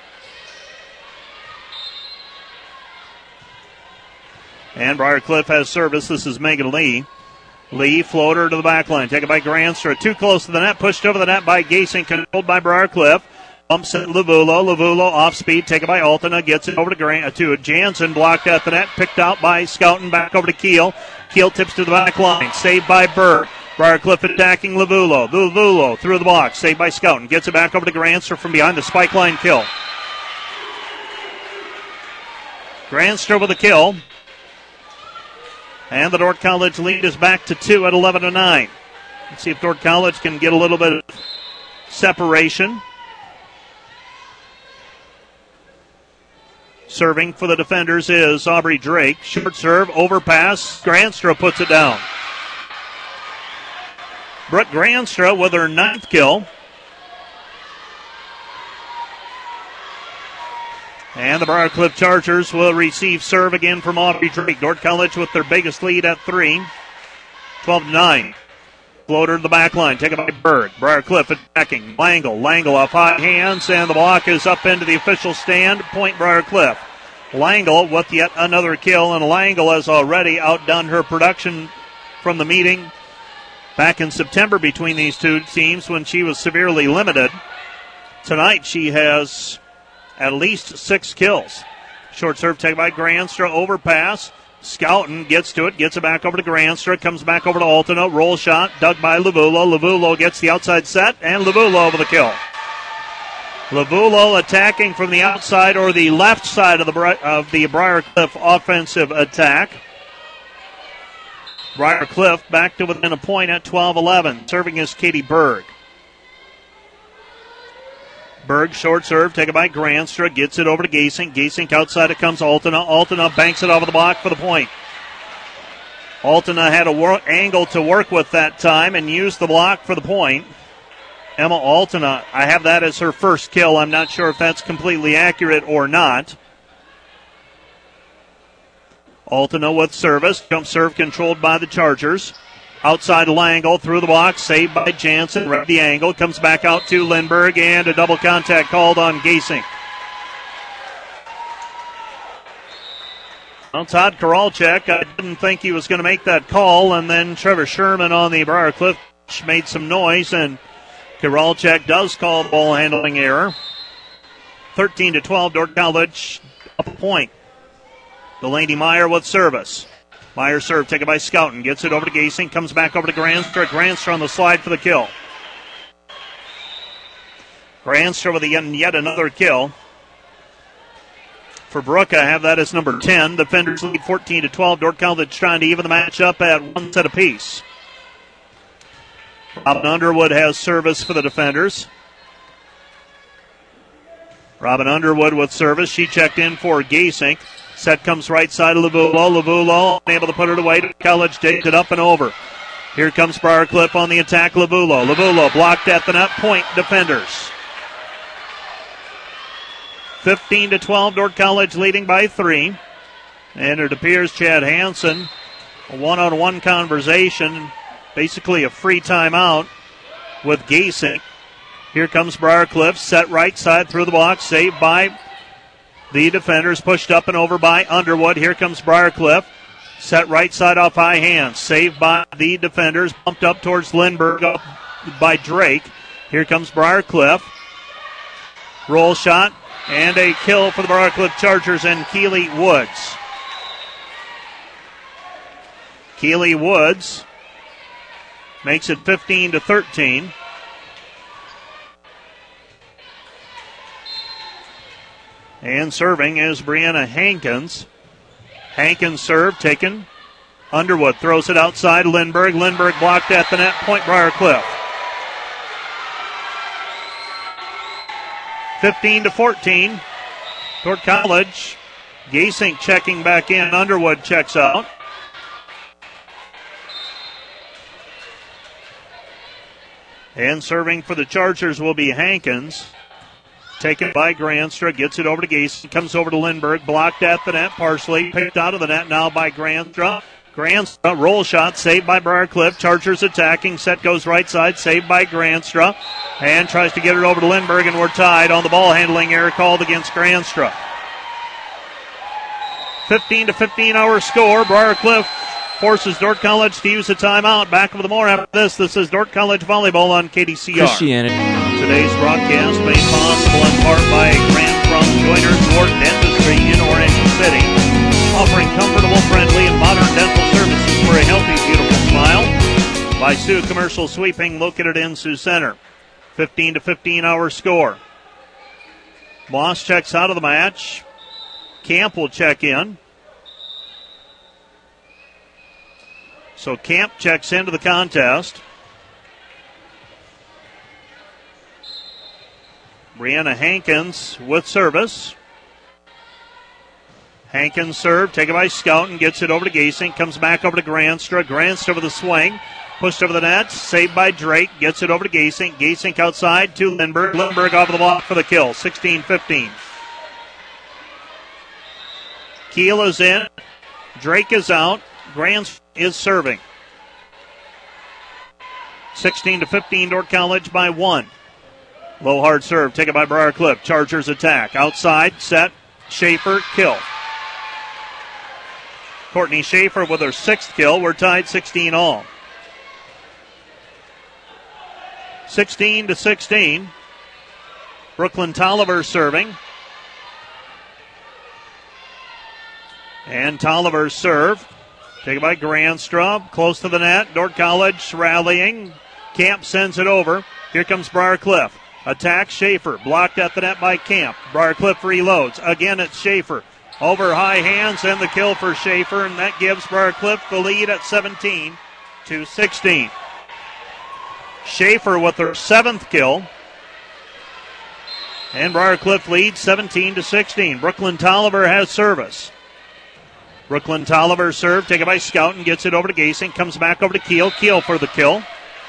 And Briar Cliff has service. This is Megan Lee. Lee, floater to the back line. Taken by Granstra. Too close to the net. Pushed over the net by Gasing. Controlled by Briar Cliff. Bumps it Lavulo. Lavulo off speed. Taken by Altena. Gets it over to, Grant, to Jansen. Blocked at the net. Picked out by Scouten. Back over to Keel. Keel tips to the back line. Saved by Burke. Briar Cliff attacking Lavulo. Lavulo through the box. Saved by Scouten. Gets it back over to Granstra from behind the spike line kill. Granstra with a kill. And the Dordt College lead is back to two at eleven to nine. Let's see if Dordt College can get a little bit of separation. Serving for the defenders is Aubrey Drake. Short serve, overpass. Granstra puts it down. Brooke Granstra with her ninth kill. And the Briar Cliff Chargers will receive serve again from Aubrey Drake. Dordt College with their biggest lead at three. twelve to nine. Floater to the back line, taken by Bird. Briar Cliff attacking. Langle. Langle off high hands, and the block is up into the official stand. Point Briar Cliff. Langle with yet another kill, and Langle has already outdone her production from the meeting back in September between these two teams when she was severely limited. Tonight she has at least six kills. Short serve taken by Granstra, overpass. Scouten gets to it, gets it back over to Granstra, comes back over to Altena, roll shot, dug by Lavulo. Lavulo gets the outside set, and Lavulo with a kill. Lavulo attacking from the outside or the left side of the of the Briarcliff offensive attack. Briarcliff back to within a point at twelve eleven. Serving is Katie Berg. Berg, short serve, taken by Granstra, gets it over to Gasink. Gasink outside it comes Altena. Altena banks it off of the block for the point. Altena had a wor- angle to work with that time and used the block for the point. Emma Altena, I have that as her first kill. I'm not sure if that's completely accurate or not. Altena with service. Jump serve controlled by the Chargers. Outside Langle through the box, saved by Jansen. Right the angle, comes back out to Lindbergh, and a double contact called on Gasink. Well, Todd Koralchek, I didn't think he was going to make that call, and then Trevor Sherman on the Briarcliff made some noise, and Koralchek does call the ball handling error. thirteen to twelve, Dordt College up a point. Delaney Meyer with service. Meyer serve taken by Scouten. Gets it over to Gasink. Comes back over to Granstra. Granstra on the slide for the kill. Granstra with a, yet another kill. For Brooke, I have that as number ten. Defenders lead fourteen to twelve. Dordt College trying to even the match up at one set apiece. Robin Underwood has service for the defenders. Robin Underwood with service. She checked in for Gasink. Set comes right side of Lavulo. Lavulo unable to put it away. College takes it up and over. Here comes Briarcliff on the attack. Lavulo. Lavulo blocked at the net. Point defenders. fifteen to twelve. Dordt College leading by three. And it appears Chad Hansen, a one-on-one conversation, basically a free timeout with Gasink. Here comes Briarcliff. Set right side through the box. Saved by the defenders, pushed up and over by Underwood. Here comes Briarcliff. Set right side off high hands. Saved by the defenders. Bumped up towards Lindbergh up by Drake. Here comes Briarcliff. Roll shot and a kill for the Briarcliff Chargers and Keely Woods. Keely Woods makes it fifteen to thirteen. And serving is Brianna Hankins. Hankins serve taken. Underwood throws it outside. Lindbergh. Lindbergh blocked at the net. Point Briarcliff. fifteen to fourteen. Dordt College. Gasink checking back in. Underwood checks out. And serving for the Chargers will be Hankins. Taken by Granstra, gets it over to Gasink, comes over to Lindbergh, blocked at the net partially, picked out of the net now by Granstra. Granstra, roll shot, saved by Briarcliff. Chargers attacking, set goes right side, saved by Granstra, and tries to get it over to Lindbergh, and we're tied on the ball handling error called against Granstra. fifteen to fifteen our score. Briarcliff forces Dordt College to use a timeout. Back with more after this. This is Dordt College Volleyball on K D C R. Christianity. Today's broadcast made possible in part by a grant from Joiners Ward Dentistry in Orange City, offering comfortable, friendly, and modern dental services for a healthy, beautiful smile. By Sioux Commercial Sweeping, located in Sioux Center. fifteen to fifteen our score. Moss checks out of the match. Camp will check in. So Camp checks into the contest. Brianna Hankins with service. Hankins serve, taken by Scouten, gets it over to Gasink, comes back over to Granstra. Granstra with a swing, pushed over the net, saved by Drake, gets it over to Gasink. Gasink outside to Lindbergh. Lindbergh off the block for the kill, sixteen fifteen. Keel is in. Drake is out. Granstra is serving. sixteen to fifteen, Dordt College by one. Low hard serve taken by Briarcliff. Chargers attack. Outside, set, Schaefer, kill. Courtney Schaefer with her sixth kill. We're tied sixteen all. sixteen to sixteen. Brooklyn Tolliver serving. And Tolliver's serve. Taken by Granstra. Close to the net. Dordt College rallying. Camp sends it over. Here comes Briarcliff. Attack Schaefer. Blocked at the net by Camp. Briarcliff reloads. Again, it's Schaefer. Over high hands and the kill for Schaefer, and that gives Briarcliff the lead at seventeen to sixteen. Schaefer with her seventh kill. And Briarcliff leads seventeen to sixteen. Brooklyn Tolliver has service. Brooklyn Tolliver serve, taken by Scouten, gets it over to Gasing, comes back over to Keel. Keel for the kill.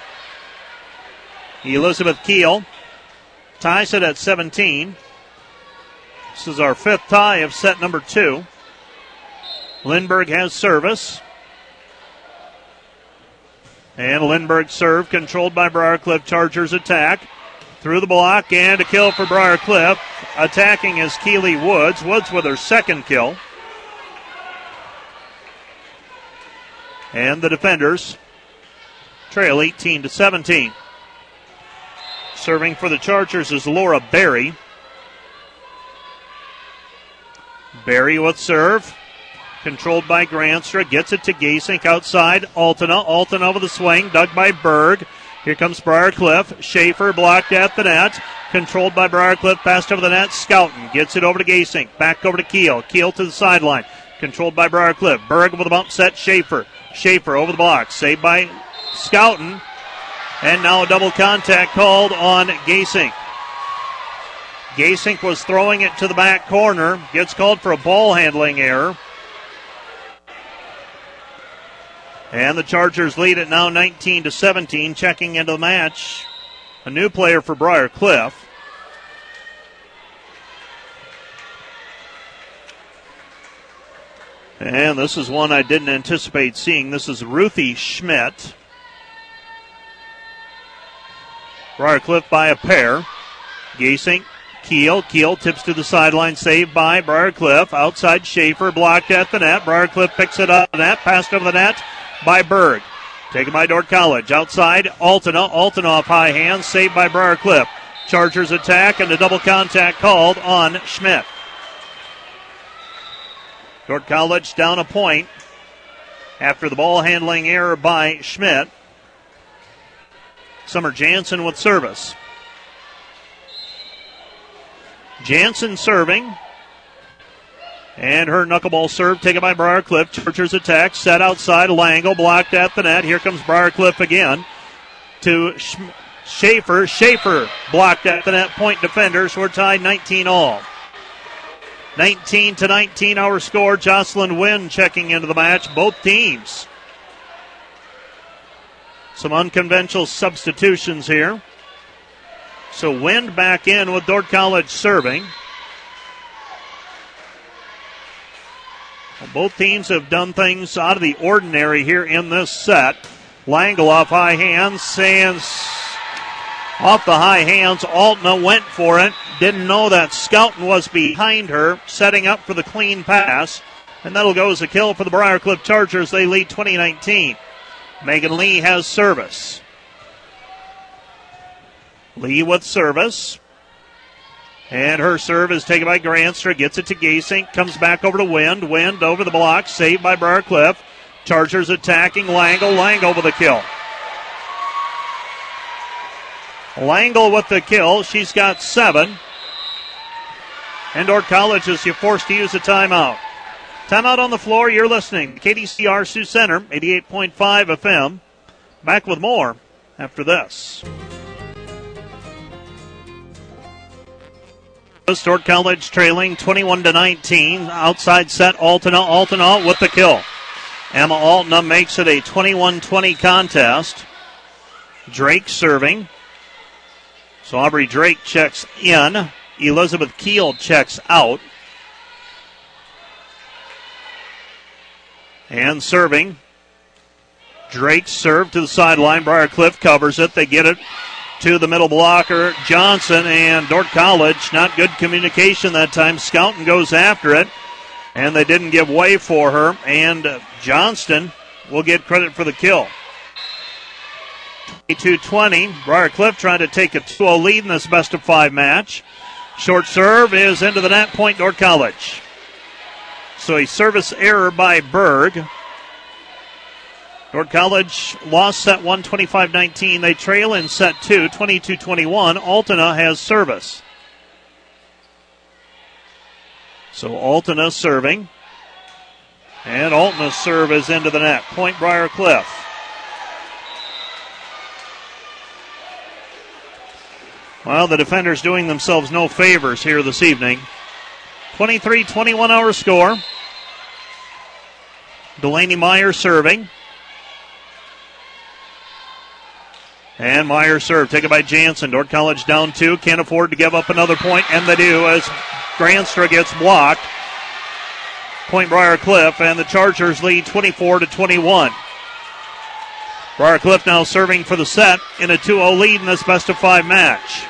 Elizabeth Keel ties it at seventeen. This is our fifth tie of set number two. Lindbergh has service. And Lindbergh serve, controlled by Briarcliff. Chargers attack. Through the block, and a kill for Briarcliff. Attacking is Keely Woods. Woods with her second kill. And the defenders trail eighteen to seventeen. Serving for the Chargers is Laura Berry. Berry with serve. Controlled by Granstra. Gets it to Gasink outside. Altena. Altena with a swing. Dug by Berg. Here comes Briarcliff. Schaefer blocked at the net. Controlled by Briarcliff. Passed over the net. Scouten gets it over to Gasink. Back over to Keel. Keel to the sideline. Controlled by Briarcliff. Berg with a bump set. Schaefer. Schaefer over the block. Saved by Scouten. And now a double contact called on Gasink. Gasink was throwing it to the back corner. Gets called for a ball handling error. And the Chargers lead it now nineteen to seventeen. Checking into the match, a new player for Briarcliff. And this is one I didn't anticipate seeing. This is Ruthie Schmidt. Briarcliff by a pair. Gasink, Keel. Keel tips to the sideline. Saved by Briarcliff. Outside Schaefer. Blocked at the net. Briarcliff picks it up. Net. Passed over the net by Berg. Taken by Dordt College. Outside, Altena. Altena off high hands. Saved by Briarcliff. Chargers attack and a double contact called on Schmidt. Dordt College down a point after the ball handling error by Schmidt. Summer Jansen with service. Jansen serving. And her knuckleball serve taken by Briarcliff. Chargers attack. Set outside. Langle blocked at the net. Here comes Briarcliff again to Sch- Schaefer. Schaefer blocked at the net. Point defenders. We're tied nineteen all. nineteen to nineteen our score. Jocelyn Wynn checking into the match. Both teams. Some unconventional substitutions here. So Wynn back in with Dordt College serving. Well, both teams have done things out of the ordinary here in this set. Langle off high hands. Sands off the high hands. Altena went for it. Didn't know that Scouten was behind her, setting up for the clean pass. And that'll go as a kill for the Briarcliff Chargers. They lead twenty nineteen. Megan Lee has service. Lee with service. And her serve is taken by Granstra. Gets it to Gasink. Comes back over to Wind. Wind over the block. Saved by Briarcliff. Chargers attacking. Langle. Langle with a kill. Langle with the kill. She's got seven. And Dordt College is forced to use a timeout. Timeout on the floor. You're listening. K D C R Sioux Center, eighty-eight point five F M. Back with more after this. Dordt College trailing twenty-one to nineteen. Outside set, Altena. Altena with the kill. Emma Altena makes it a twenty-one twenty contest. Drake serving. So Aubrey Drake checks in. Elizabeth Keel checks out. And serving. Drake's serve to the sideline. Briarcliff covers it. They get it to the middle blocker, Johnson, and Dordt College. Not good communication that time. Scouten goes after it, and they didn't give way for her. And uh, Johnston will get credit for the kill. twenty-two twenty. Briarcliff trying to take a two oh lead in this best of five match. Short serve is into the net. Point Dordt College. So a service error by Berg. Dordt College lost set one, twenty-five nineteen. They trail in set two, twenty-two twenty-one. Altena has service. So Altena serving. And Altena's serve is into the net. Point Briar Cliff. Well, the defenders doing themselves no favors here this evening. twenty-three twenty-one our score. Delaney Meyer serving. And Meyer serve, taken by Jansen. Dordt College down two, can't afford to give up another point, and they do as Granstra gets blocked. Point Briar Cliff, and the Chargers lead twenty-four to twenty-one. Briar Cliff now serving for the set in a two oh lead in this best of five match.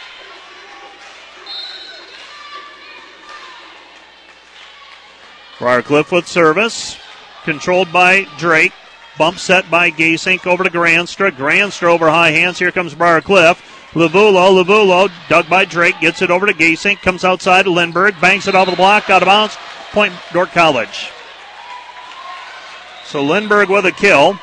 Briar Cliff with service, controlled by Drake. Bump set by Gasink over to Granstra. Granstra over high hands. Here comes Briar Cliff. Lavulo, Lavulo, dug by Drake, gets it over to Gasink, comes outside to Lindbergh, banks it off the block, out of bounds. Point Dordt College. So Lindbergh with a kill.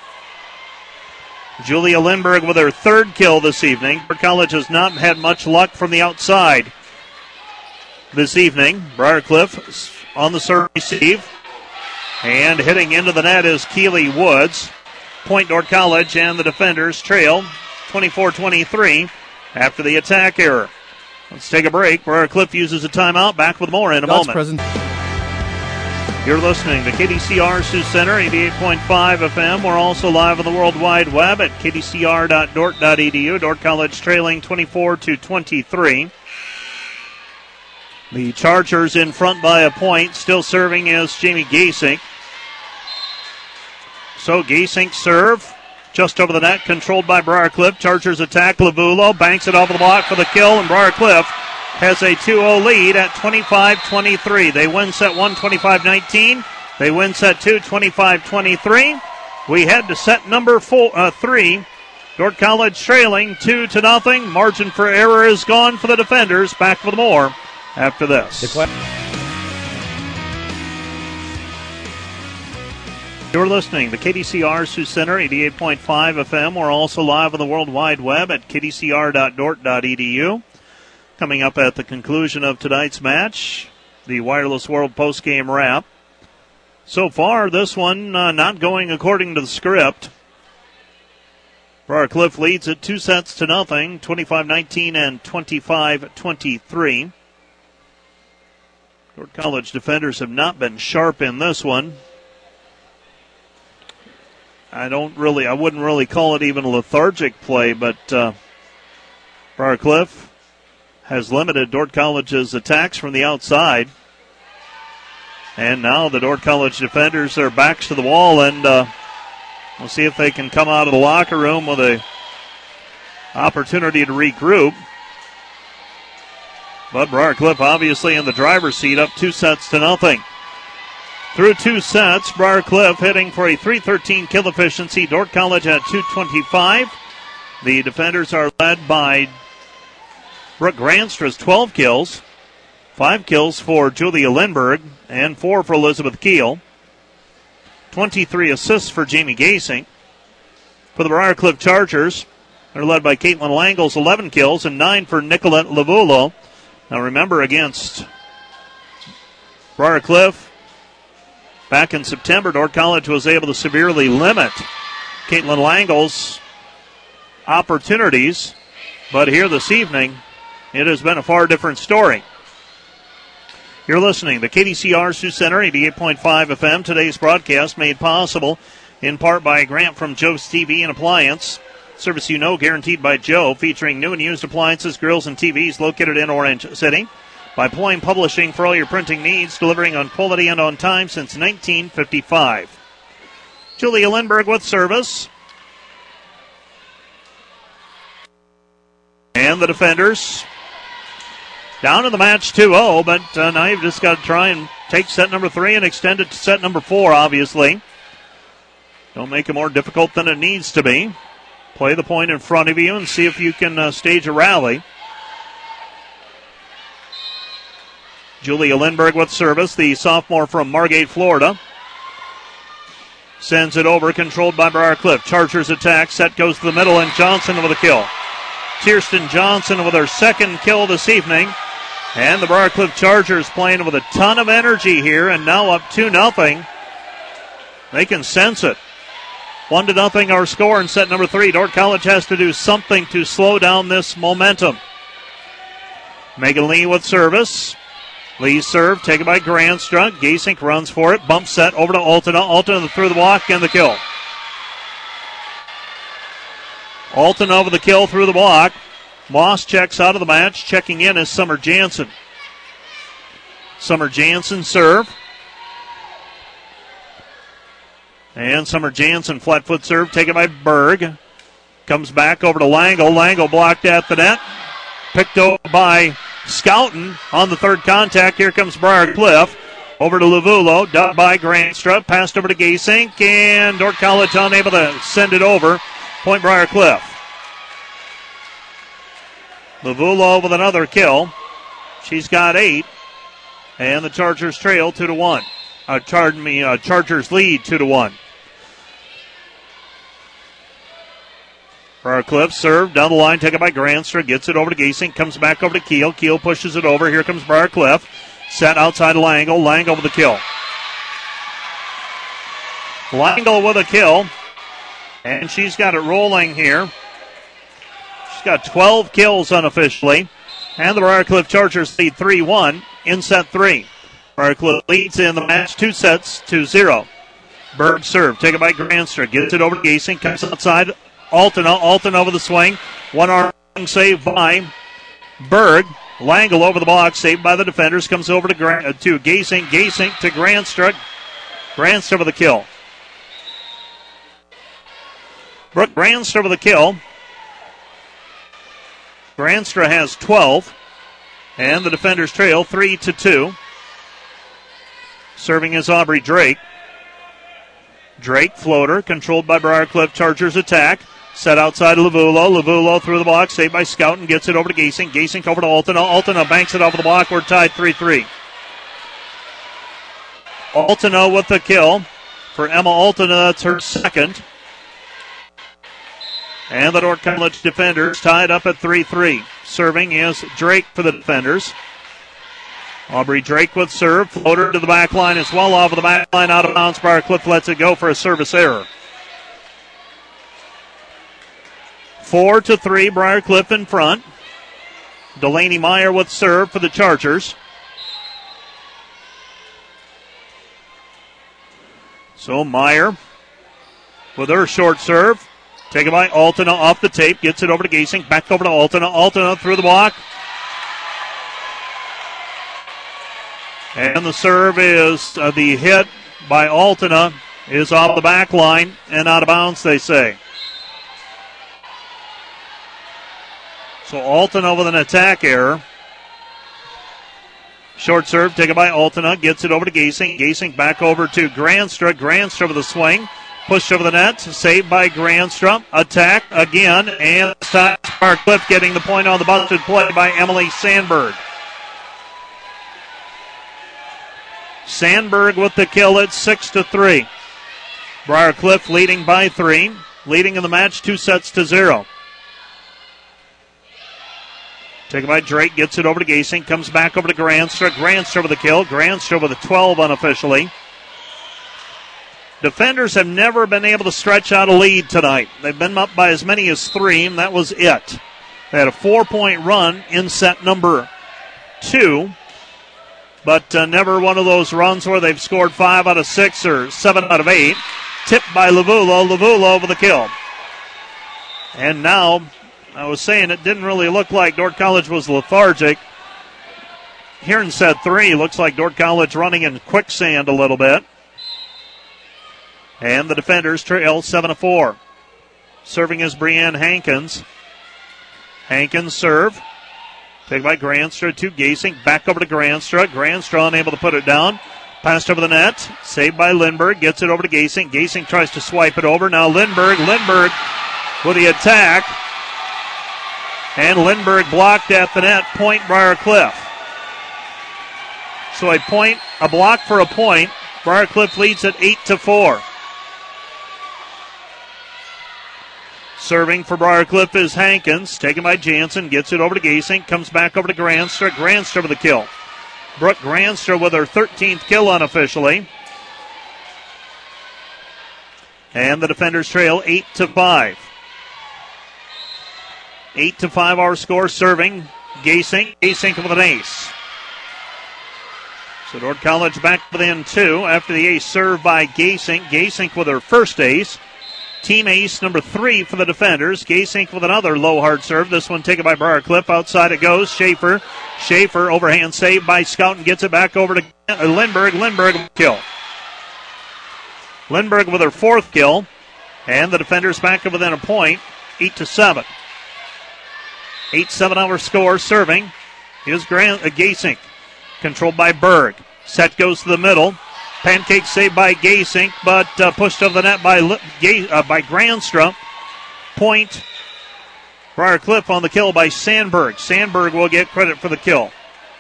Julia Lindbergh with her third kill this evening. Dordt College has not had much luck from the outside this evening. Briar Cliff on the serve receive. And hitting into the net is Keely Woods. Point Dordt College, and the defenders trail twenty-four twenty-three after the attack error. Let's take a break. Briar Cliff uses a timeout. Back with more in a God's moment. Present. You're listening to K D C R Sioux Center, eighty-eight point five F M. We're also live on the World Wide Web at k d c r dot dort dot e d u. Dordt College trailing twenty-four to twenty-three. The Chargers in front by a point. Still serving is Jamie Gasink. So Gasink serve just over the net, controlled by Briar Cliff. Chargers attack. Lavulo banks it off the block for the kill, and Briar Cliff has a two oh lead at twenty-five twenty-three. They win set one, twenty-five nineteen. They win set two, twenty-five twenty-three. We head to set number four, uh, three. Dordt College trailing two to nothing. Margin for error is gone for the defenders. Back with more after this. You're listening to K D C R Sioux Center, eighty-eight point five F M. We're also live on the World Wide Web at k d c r dot dort dot e d u. Coming up at the conclusion of tonight's match, the Wireless World postgame wrap. So far, this one uh, not going according to the script. Briar Cliff leads it two sets to nothing, twenty-five nineteen and twenty-five twenty-three. Dordt College defenders have not been sharp in this one. I don't really, I wouldn't really call it even a lethargic play, but uh, Briar Cliff has limited Dordt College's attacks from the outside. And now the Dordt College defenders are backs to the wall, and uh, we'll see if they can come out of the locker room with a opportunity to regroup. But Briar Cliff obviously in the driver's seat, up two sets to nothing. Through two sets, Briar Cliff hitting for a three thirteen kill efficiency. Dordt College at two twenty-five. The defenders are led by Brooke Granstra's twelve kills. Five kills for Julia Lindbergh and four for Elizabeth Keel. twenty-three assists for Jamie Gasink. For the Briar Cliff Chargers, they're led by Caitlin Langles, eleven kills, and nine for Nicolette Lavulo. Now remember, against Briar Cliff, back in September, Dordt College was able to severely limit Caitlin Langle's opportunities. But here this evening, it has been a far different story. You're listening to K D C R Sioux Center, eighty-eight point five F M. Today's broadcast made possible in part by a grant from Joe's T V and Appliance. Service you know, guaranteed by Joe, featuring new and used appliances, grills, and T Vs located in Orange City. By Ployne Publishing for all your printing needs, delivering on quality and on time since nineteen fifty-five. Julia Lindbergh with service. And the defenders down in the match two oh, but uh, now you've just got to try and take set number three and extend it to set number four, obviously. Don't make it more difficult than it needs to be. Play the point in front of you and see if you can uh, stage a rally. Julia Lindbergh with service, the sophomore from Margate, Florida. Sends it over, controlled by Briarcliff. Chargers attack, set goes to the middle, and Johnson with a kill. Kirsten Johnson with her second kill this evening. And the Briarcliff Chargers playing with a ton of energy here, and now up two nothing. They can sense it. One to nothing our score in set number three. Dordt College has to do something to slow down this momentum. Megan Lee with service. Lee's serve taken by Granstra. Gasink runs for it. Bump set over to Altena. Altena through the block and the kill. Altena with the kill through the block. Moss checks out of the match. Checking in is Summer Jansen. Summer Jansen serve. And Summer Jansen, flat foot serve, taken by Berg. Comes back over to Langle. Langle blocked at the net. Picked up by Scouten on the third contact. Here comes Briarcliff. Over to Lavulo. Dubbed by Granstra. Passed over to Gasink. And Dordt College unable to send it over. Point Briarcliff. Lavulo with another kill. She's got eight. And the Chargers trail two to one. Uh, pardon me, uh, Chargers lead two to one. Briarcliff serve down the line, taken by Granstra, gets it over to Gasink, comes back over to Keel. Keel pushes it over. Here comes Briarcliff. Set outside Langle. Langle with the kill. Langle with a kill. And she's got it rolling here. She's got twelve kills unofficially. And the Briarcliff Chargers lead three one in set three. Briarcliff leads in the match two sets to zero. Berg serve, taken by Granstra, gets it over to Gasink, comes outside Altena. Altena over the swing. One arm save by Berg. Langle over the block, saved by the defenders, comes over to, Gra- uh, to Gasink. Gasink to Granstra. Granstra with the kill. Brooke Granstra with the kill. Granstra has twelve. And the defenders trail three to two. Serving is Aubrey Drake. Drake floater, controlled by Briarcliff. Chargers attack. Set outside Lavulo. Lavulo through the block, saved by Scouten. Gets it over to Gasink. Gasink over to Altena. Altena banks it over the block. We're tied three three. Altena with the kill. For Emma Altena, that's her second. And the Dordt College defenders tied up at three three. Serving is Drake for the defenders. Aubrey Drake with serve. Floater to the back line as well. Off of the back line, out of bounds. Briarcliff lets it go for a service error. Four to three, Briarcliff in front. Delaney Meyer with serve for the Chargers. So Meyer with her short serve. Taken by Altena off the tape. Gets it over to Gasink. Back over to Altena. Altena through the block. And the serve is uh, the hit by Altena is off the back line and out of bounds, they say. So Altena with an attack error. Short serve taken by Altena. Gets it over to Gasink. Gasink back over to Granstra. Granstra with a swing. Pushed over the net. Saved by Granstra. Attack again. And Briarcliff getting the point on the busted play by Emily Sandberg. Sandberg with the kill at six to three. Briarcliff leading by three. Leading in the match two sets to zero. Taken by Drake, gets it over to Gasink, comes back over to Granstra. Granstra with the kill. Granstra with a twelve unofficially. Defenders have never been able to stretch out a lead tonight. They've been up by as many as three, and that was it. They had a four-point run in set number two, but uh, never one of those runs where they've scored five out of six or seven out of eight. Tipped by Lavulo. Lavulo with the kill. And now, I was saying it didn't really look like Dordt College was lethargic. Here in set three, looks like Dordt College running in quicksand a little bit. And the defenders trail seven to four. Serving is Brianne Hankins. Hankins serve. Taken by Granstra to Gasink. Back over to Granstra. Granstra unable to put it down. Passed over the net. Saved by Lindberg. Gets it over to Gasink. Gasink tries to swipe it over. Now Lindberg. Lindberg with the attack. And Lindberg blocked at the net. Point Briarcliff. So a point, a block for a point. Briarcliff leads at eight to four. Serving for Briarcliff is Hankins. Taken by Jansen. Gets it over to Gasink. Comes back over to Granstra. Granstra with the kill. Brooke Granstra with her thirteenth kill unofficially. And the defenders trail eight to five. eight to five our score. Serving Gasink. Gasink with an ace. So Dordt College back within two after the ace served by Gasink. Gasink with her first ace. Team ace number three for the defenders. Gasink with another low hard serve. This one taken by Briarcliff. Outside it goes. Schaefer. Schaefer overhand save by Scout and gets it back over to Lindbergh. Lindbergh kill. Lindbergh with her fourth kill. And the defenders back within a point. Eight to seven. Eight seven our score. Serving is Grant uh, Gasink. Controlled by Berg. Set goes to the middle. Pancake saved by Gasink, but uh, pushed over the net by uh, by Granstra. Point Briarcliff on the kill by Sandberg. Sandberg will get credit for the kill.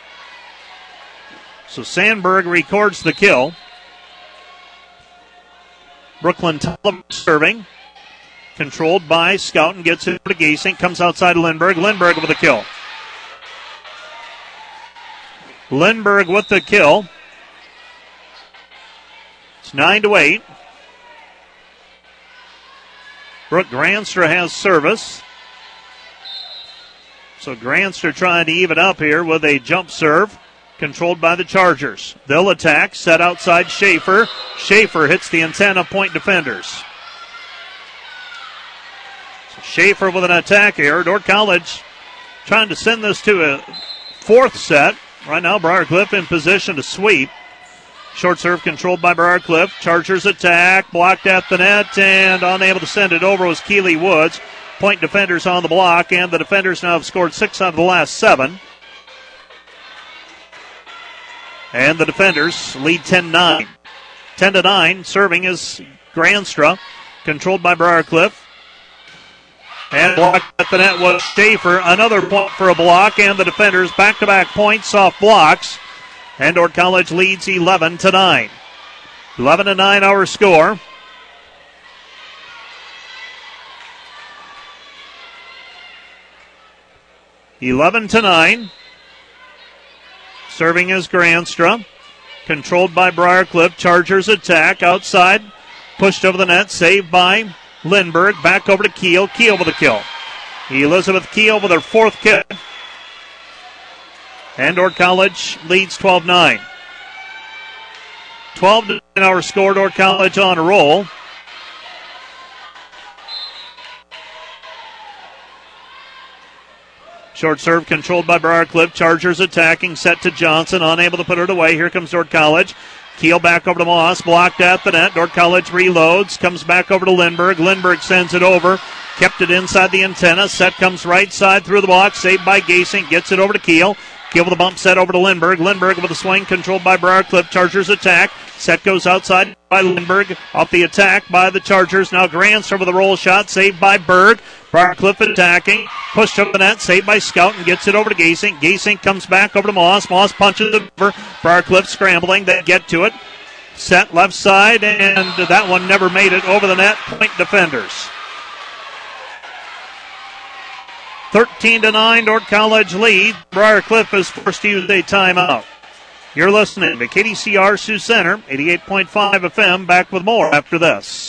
So Sandberg records the kill. Brooklyn Tulliver serving. Controlled by Scout and gets it to Gasink. Comes outside Lindbergh. Lindbergh with the kill. Lindbergh with the kill. It's nine to eight. Brooke Granstra has service. So Granstra trying to even up here with a jump serve. Controlled by the Chargers. They'll attack. Set outside Schaefer. Schaefer hits the antenna point defenders. So Schaefer with an attack here. Dordt College trying to send this to a fourth set. Right now, Briarcliff in position to sweep. Short serve controlled by Briarcliff. Chargers attack. Blocked at the net and unable to send it over was Keeley Woods. Point defenders on the block, and the defenders now have scored six out of the last seven. And the defenders lead ten nine. ten to nine. Serving is Granstra. Controlled by Briarcliff. And blocked at the net was Schaefer. Another point for a block, and the defenders back-to-back points off blocks. And Dordt College leads eleven to nine. eleven to nine our score. eleven to nine. Serving is Granstra. Controlled by Briarcliff. Chargers attack outside. Pushed over the net. Saved by Lindbergh. Back over to Keel. Keel with a kill. Elizabeth Keel with her fourth kill. And Dordt College leads twelve nine. twelve to nine our score. Dordt College on a roll. Short serve controlled by Briarcliff. Chargers attacking. Set to Johnson. Unable to put it away. Here comes Dordt College. Keel back over to Moss. Blocked at the net. Dordt College reloads. Comes back over to Lindbergh. Lindbergh sends it over. Kept it inside the antenna. Set comes right side through the block. Saved by Gasink. Gets it over to Keel. Keel with a bump set over to Lindbergh. Lindbergh with a swing controlled by Briarcliff. Chargers attack. Set goes outside by Lindbergh. Off the attack by the Chargers. Now Granstra with a roll shot. Saved by Berg. Briarcliff attacking. Pushed up the net. Saved by Scout and gets it over to Gasink. Gasink comes back over to Moss. Moss punches it over. Briarcliff scrambling. They get to it. Set left side. And that one never made it over the net. Point defenders. thirteen to nine. Dordt College lead. Briarcliff is forced to use a timeout. You're listening to K D C R Sioux Center, eighty-eight point five F M. Back with more after this.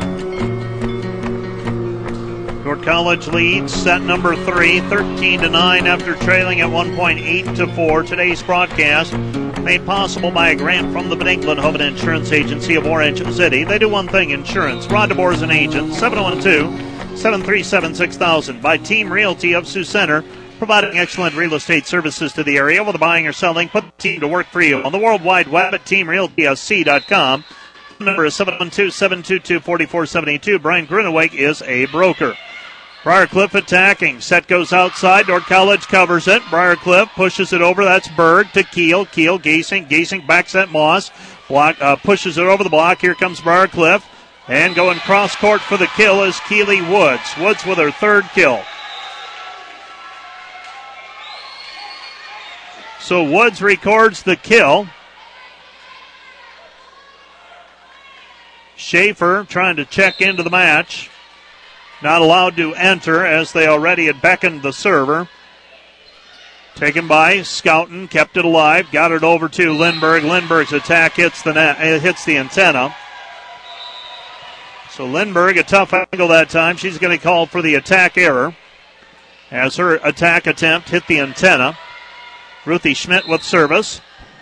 Dordt College leads set number three, thirteen to nine after trailing at one point eight to four. Today's broadcast made possible by a grant from the Beningland Home and Insurance Agency of Orange City. They do one thing, insurance. Ron DeBoer is an agent, seven one two, seven three seven, six thousand. By Team Realty of Sioux Center, providing excellent real estate services to the area. Whether buying or selling, put the team to work for you on the World Wide Web at team realty s c dot com. The number is seven one two, seven two two, four four seven two. Brian Gruneweg is a broker. Briarcliff attacking. Set goes outside. Dordt College covers it. Briarcliff pushes it over. That's Berg to Keel. Keel, Gasink. Gasink backs at Moss. Block, uh, pushes it over the block. Here comes Briarcliff. And going cross court for the kill is Keeley Woods. Woods with her third kill. So Woods records the kill. Schaefer trying to check into the match. not allowed to enter as they already had beckoned the server. Taken by Scouten, kept it alive, got it over to Lindbergh. Lindbergh's attack hits the net, it hits the antenna. So Lindbergh, a tough angle that time. She's going to call for the attack error as her attack attempt hit the antenna. Ruthie Schmidt with service.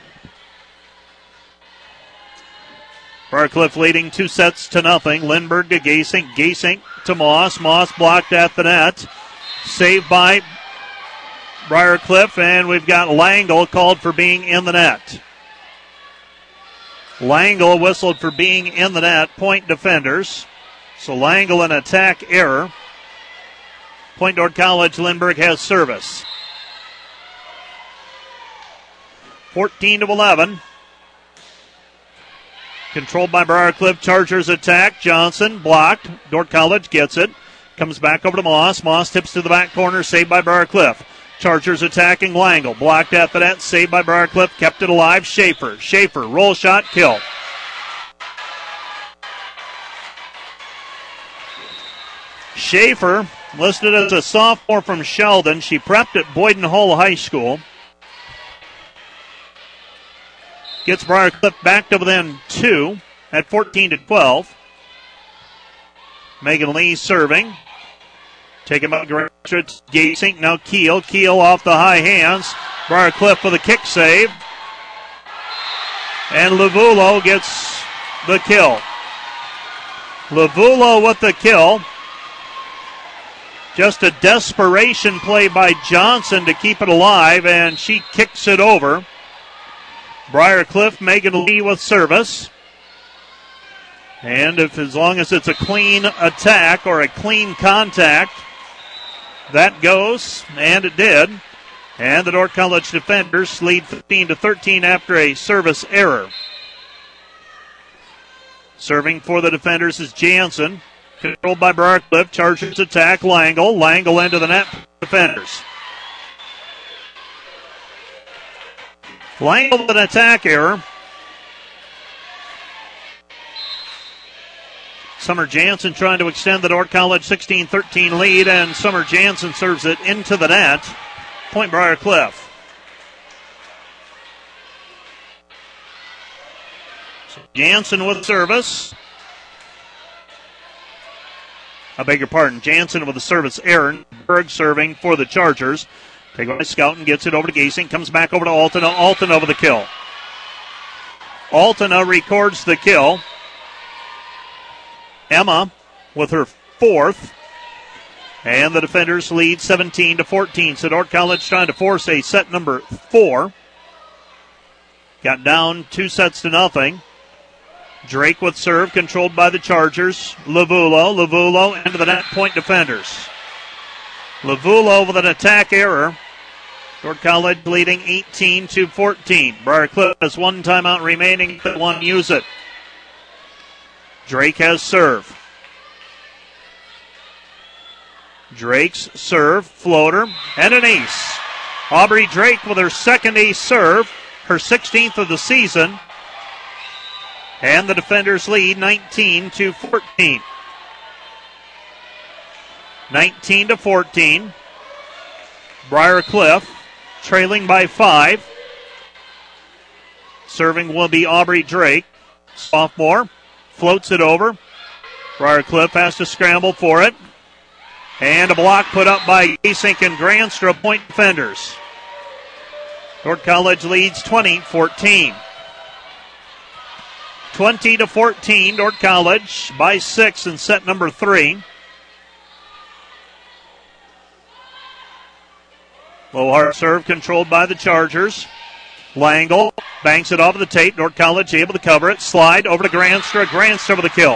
Briarcliff leading two sets to nothing. Lindbergh to Gasink. Gasink to Moss. Moss blocked at the net. Saved by Briarcliff, and we've got Langle called for being in the net. Langle whistled for being in the net. Point defenders. So Langle an attack error. Point Dordt College. Lindbergh has service. fourteen to eleven. Controlled by Briarcliff. Chargers attack. Johnson blocked. Dordt College gets it. Comes back over to Moss. Moss tips to the back corner. Saved by Briarcliff. Chargers attacking Langle. Blocked at the net. Saved by Briarcliff. Kept it alive. Schaefer. Schaefer. Roll shot. Kill. Schaefer, listed as a sophomore from Sheldon. She prepped at Boyden Hull High School. Gets Briarcliff back to within two at fourteen to twelve. Megan Lee serving. Taken by Gasink. Now Keel. Keel off the high hands. Briarcliff with a kick save. And Lavulo gets the kill. Lavulo with the kill. Just a desperation play by Johnson to keep it alive, and she kicks it over. Briarcliff, Megan Lee with service. And if as long as it's a clean attack or a clean contact, that goes, and it did. And the Dordt College defenders lead fifteen to thirteen after a service error. Serving for the defenders is Jansen. Controlled by Briarcliff. Chargers attack Langle. Langle into the net. Defenders. Langle with an attack error. Summer Jansen trying to extend the Dordt College sixteen thirteen lead, and Summer Jansen serves it into the net. Point Briarcliff. So Jansen with service. I beg your pardon. Jansen with a service error. Berg serving for the Chargers. Taken by Scouten, gets it over to Gasink, comes back over to Altena. Altena with the kill. Altena records the kill. Emma with her fourth. And the defenders lead seventeen to fourteen. So Dordt College trying to force a set number four. Got down two sets to nothing. Drake with serve, controlled by the Chargers. Lavulo, Lavulo into the net, point defenders. Lavulo with an attack error. Dordt College leading eighteen to fourteen. Briarcliff has one timeout remaining, but one use it. Drake has serve. Drake's serve, floater, and an ace. Aubrey Drake with her second ace serve, her sixteenth of the season. And the defenders lead nineteen to fourteen. nineteen to fourteen. Briarcliff trailing by five. Serving will be Aubrey Drake, sophomore. Floats it over. Briarcliff has to scramble for it. And a block put up by Gasink and Granstra, point defenders. Dordt College leads twenty fourteen. twenty to fourteen, Dordt College by six in set number three. Low hard serve controlled by the Chargers. Langle banks it off of the tape. Dordt College able to cover it. Slide over to Granstra. Granstra with the kill.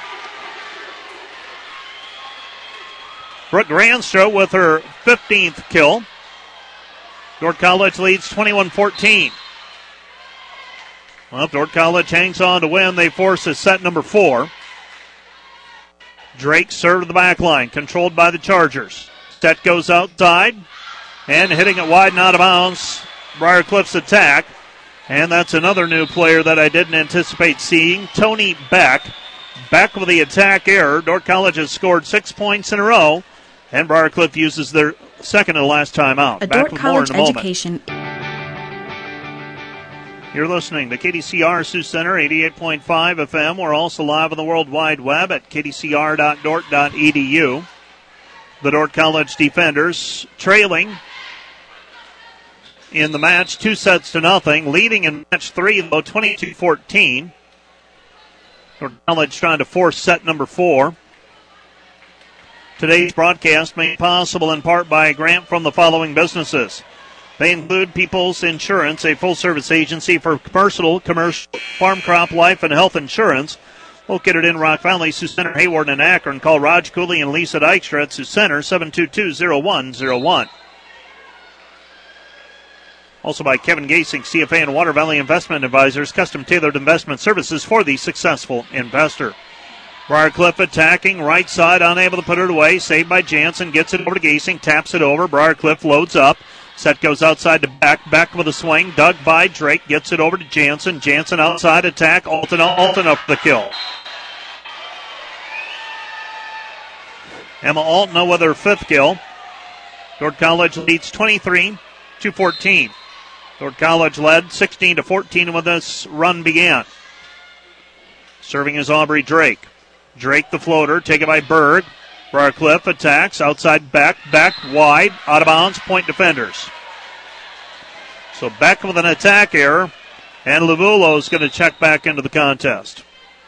Brooke Granstra with her fifteenth kill. Dordt College leads twenty-one fourteen. Well, if Dordt College hangs on to win, they force a set number four. Drake served to the back line, controlled by the Chargers. Set goes outside, and hitting it wide and out of bounds. Briarcliff's attack, and that's another new player that I didn't anticipate seeing. Tony Beck back with the attack error. Dordt College has scored six points in a row, and Briarcliff uses their second and last timeout. A Back Dordt with more in College a moment. education. You're listening to K D C R Sioux Center, eighty-eight point five F M. We're also live on the World Wide Web at k d c r dot dort dot e d u. The Dordt College defenders trailing in the match, two sets to nothing. Leading in match three, though, twenty-two fourteen. Dordt College trying to force set number four. Today's broadcast made possible in part by a grant from the following businesses. They include People's Insurance, a full-service agency for commercial, commercial, farm, crop, life, and health insurance. Located in Rock Valley, Sioux Center, Hayward, and Akron. Call Raj Cooley and Lisa Dykstra at Sioux Center, seven two two, zero one zero one. Also by Kevin Gasing, C F A and Water Valley Investment Advisors, custom-tailored investment services for the successful investor. Briarcliff attacking, right side, unable to put it away. Saved by Jansen, gets it over to Gasing, taps it over. Briarcliff loads up. Set goes outside to back, back with a swing. Dug by Drake, gets it over to Jansen. Jansen outside attack. Alton, Alton up the kill. Emma Alton with her fifth kill. Dordt College leads twenty-three to fourteen. Dordt College led sixteen to fourteen when this run began. Serving is Aubrey Drake. Drake the floater, taken by Berg. Briarcliff attacks, outside back, back wide, out of bounds, point defenders. So back with an attack error, and Lavulo is going to check back into the contest.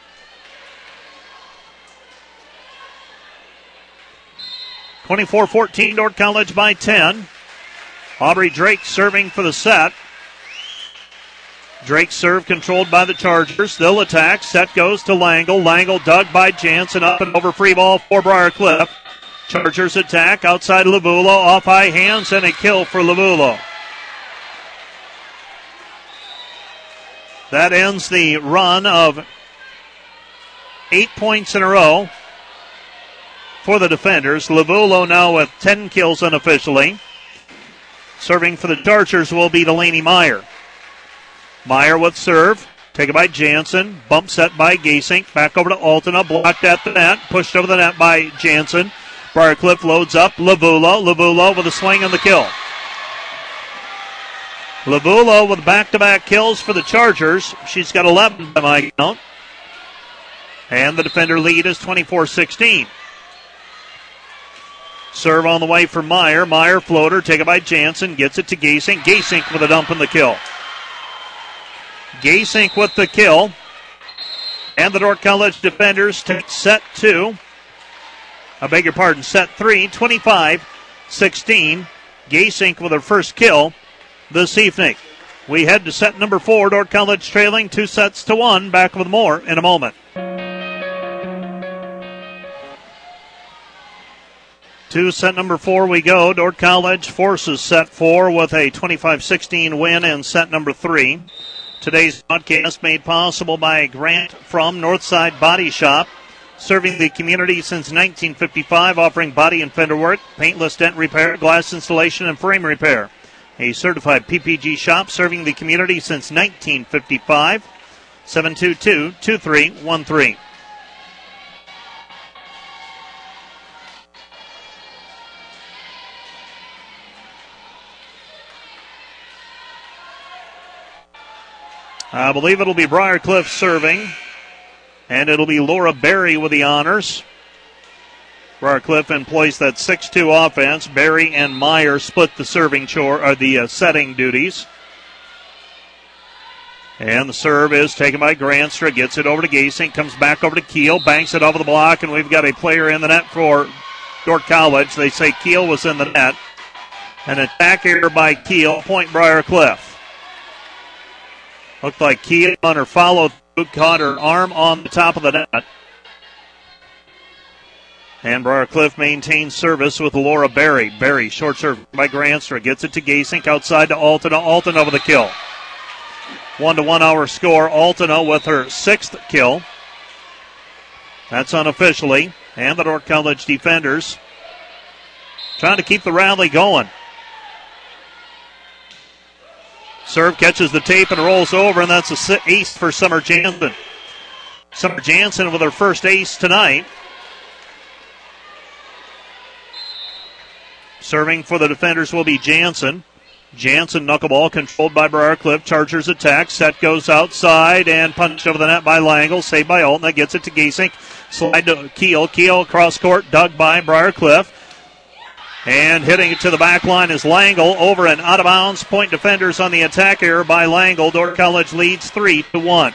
twenty-four fourteen, Dordt College by ten. Aubrey Drake serving for the set. Drake's serve controlled by the Chargers. They'll attack. Set goes to Langle. Langle dug by Jansen. Up and over, free ball for Briarcliff. Chargers attack outside Lavulo. Off high hands and a kill for Lavulo. That ends the run of eight points in a row for the defenders. Lavulo now with ten kills unofficially. Serving for the Chargers will be Delaney Meyer. Meyer with serve. Taken by Jansen. Bump set by Gasink. Back over to Altona. Blocked at the net. Pushed over the net by Jansen. Briarcliff loads up. Lavulo. Lavulo with a swing and the kill. Lavulo with back-to-back kills for the Chargers. She's got eleven by my count. And the defender lead is twenty-four sixteen. Serve on the way for Meyer. Meyer floater taken by Jansen. Gets it to Gasink. Gasink with a dump and the kill. Gasink with the kill. And the Dordt College defenders take set two. I beg your pardon, set three, twenty-five sixteen. Gasink with her first kill this evening. We head to set number four. Dordt College trailing two sets to one. Back with more in a moment. To set number four we go. Dordt College forces set four with a twenty-five sixteen win in set number three. Today's broadcast made possible by a grant from Northside Body Shop, serving the community since nineteen fifty-five, offering body and fender work, paintless dent repair, glass installation, and frame repair. A certified P P G shop serving the community since nineteen fifty-five. seven two two, two three one three. I believe it'll be Briarcliff serving, and it'll be Laura Berry with the honors. Briarcliff employs that six two offense. Berry and Meyer split the serving chore, or the uh, setting duties. And the serve is taken by Granstra, gets it over to Gasing, comes back over to Keel, banks it over the block, and we've got a player in the net for Dordt College. They say Keel was in the net. An attack error by Keel, point Briarcliff. Looked like Keel on her follow through, caught her arm on the top of the net. And Briarcliff maintains service with Laura Berry. Berry, short serve by Granstra, gets it to Gasink, outside to Altona. Altona with a kill. One to one our score. Altona with her sixth kill. That's unofficially. And the Dordt College defenders trying to keep the rally going. Serve catches the tape and rolls over, and that's an ace for Summer Jansen. Summer Jansen with her first ace tonight. Serving for the defenders will be Jansen. Jansen knuckleball controlled by Briarcliff. Chargers attack. Set goes outside and punched over the net by Langle. Saved by Altna. Gets it to Giesink. Slide to Keel. Keel across court. Dug by Briarcliff. And hitting it to the back line is Langle. Over and out of bounds. Point defenders on the attack error by Langle. Dordt College leads three to one.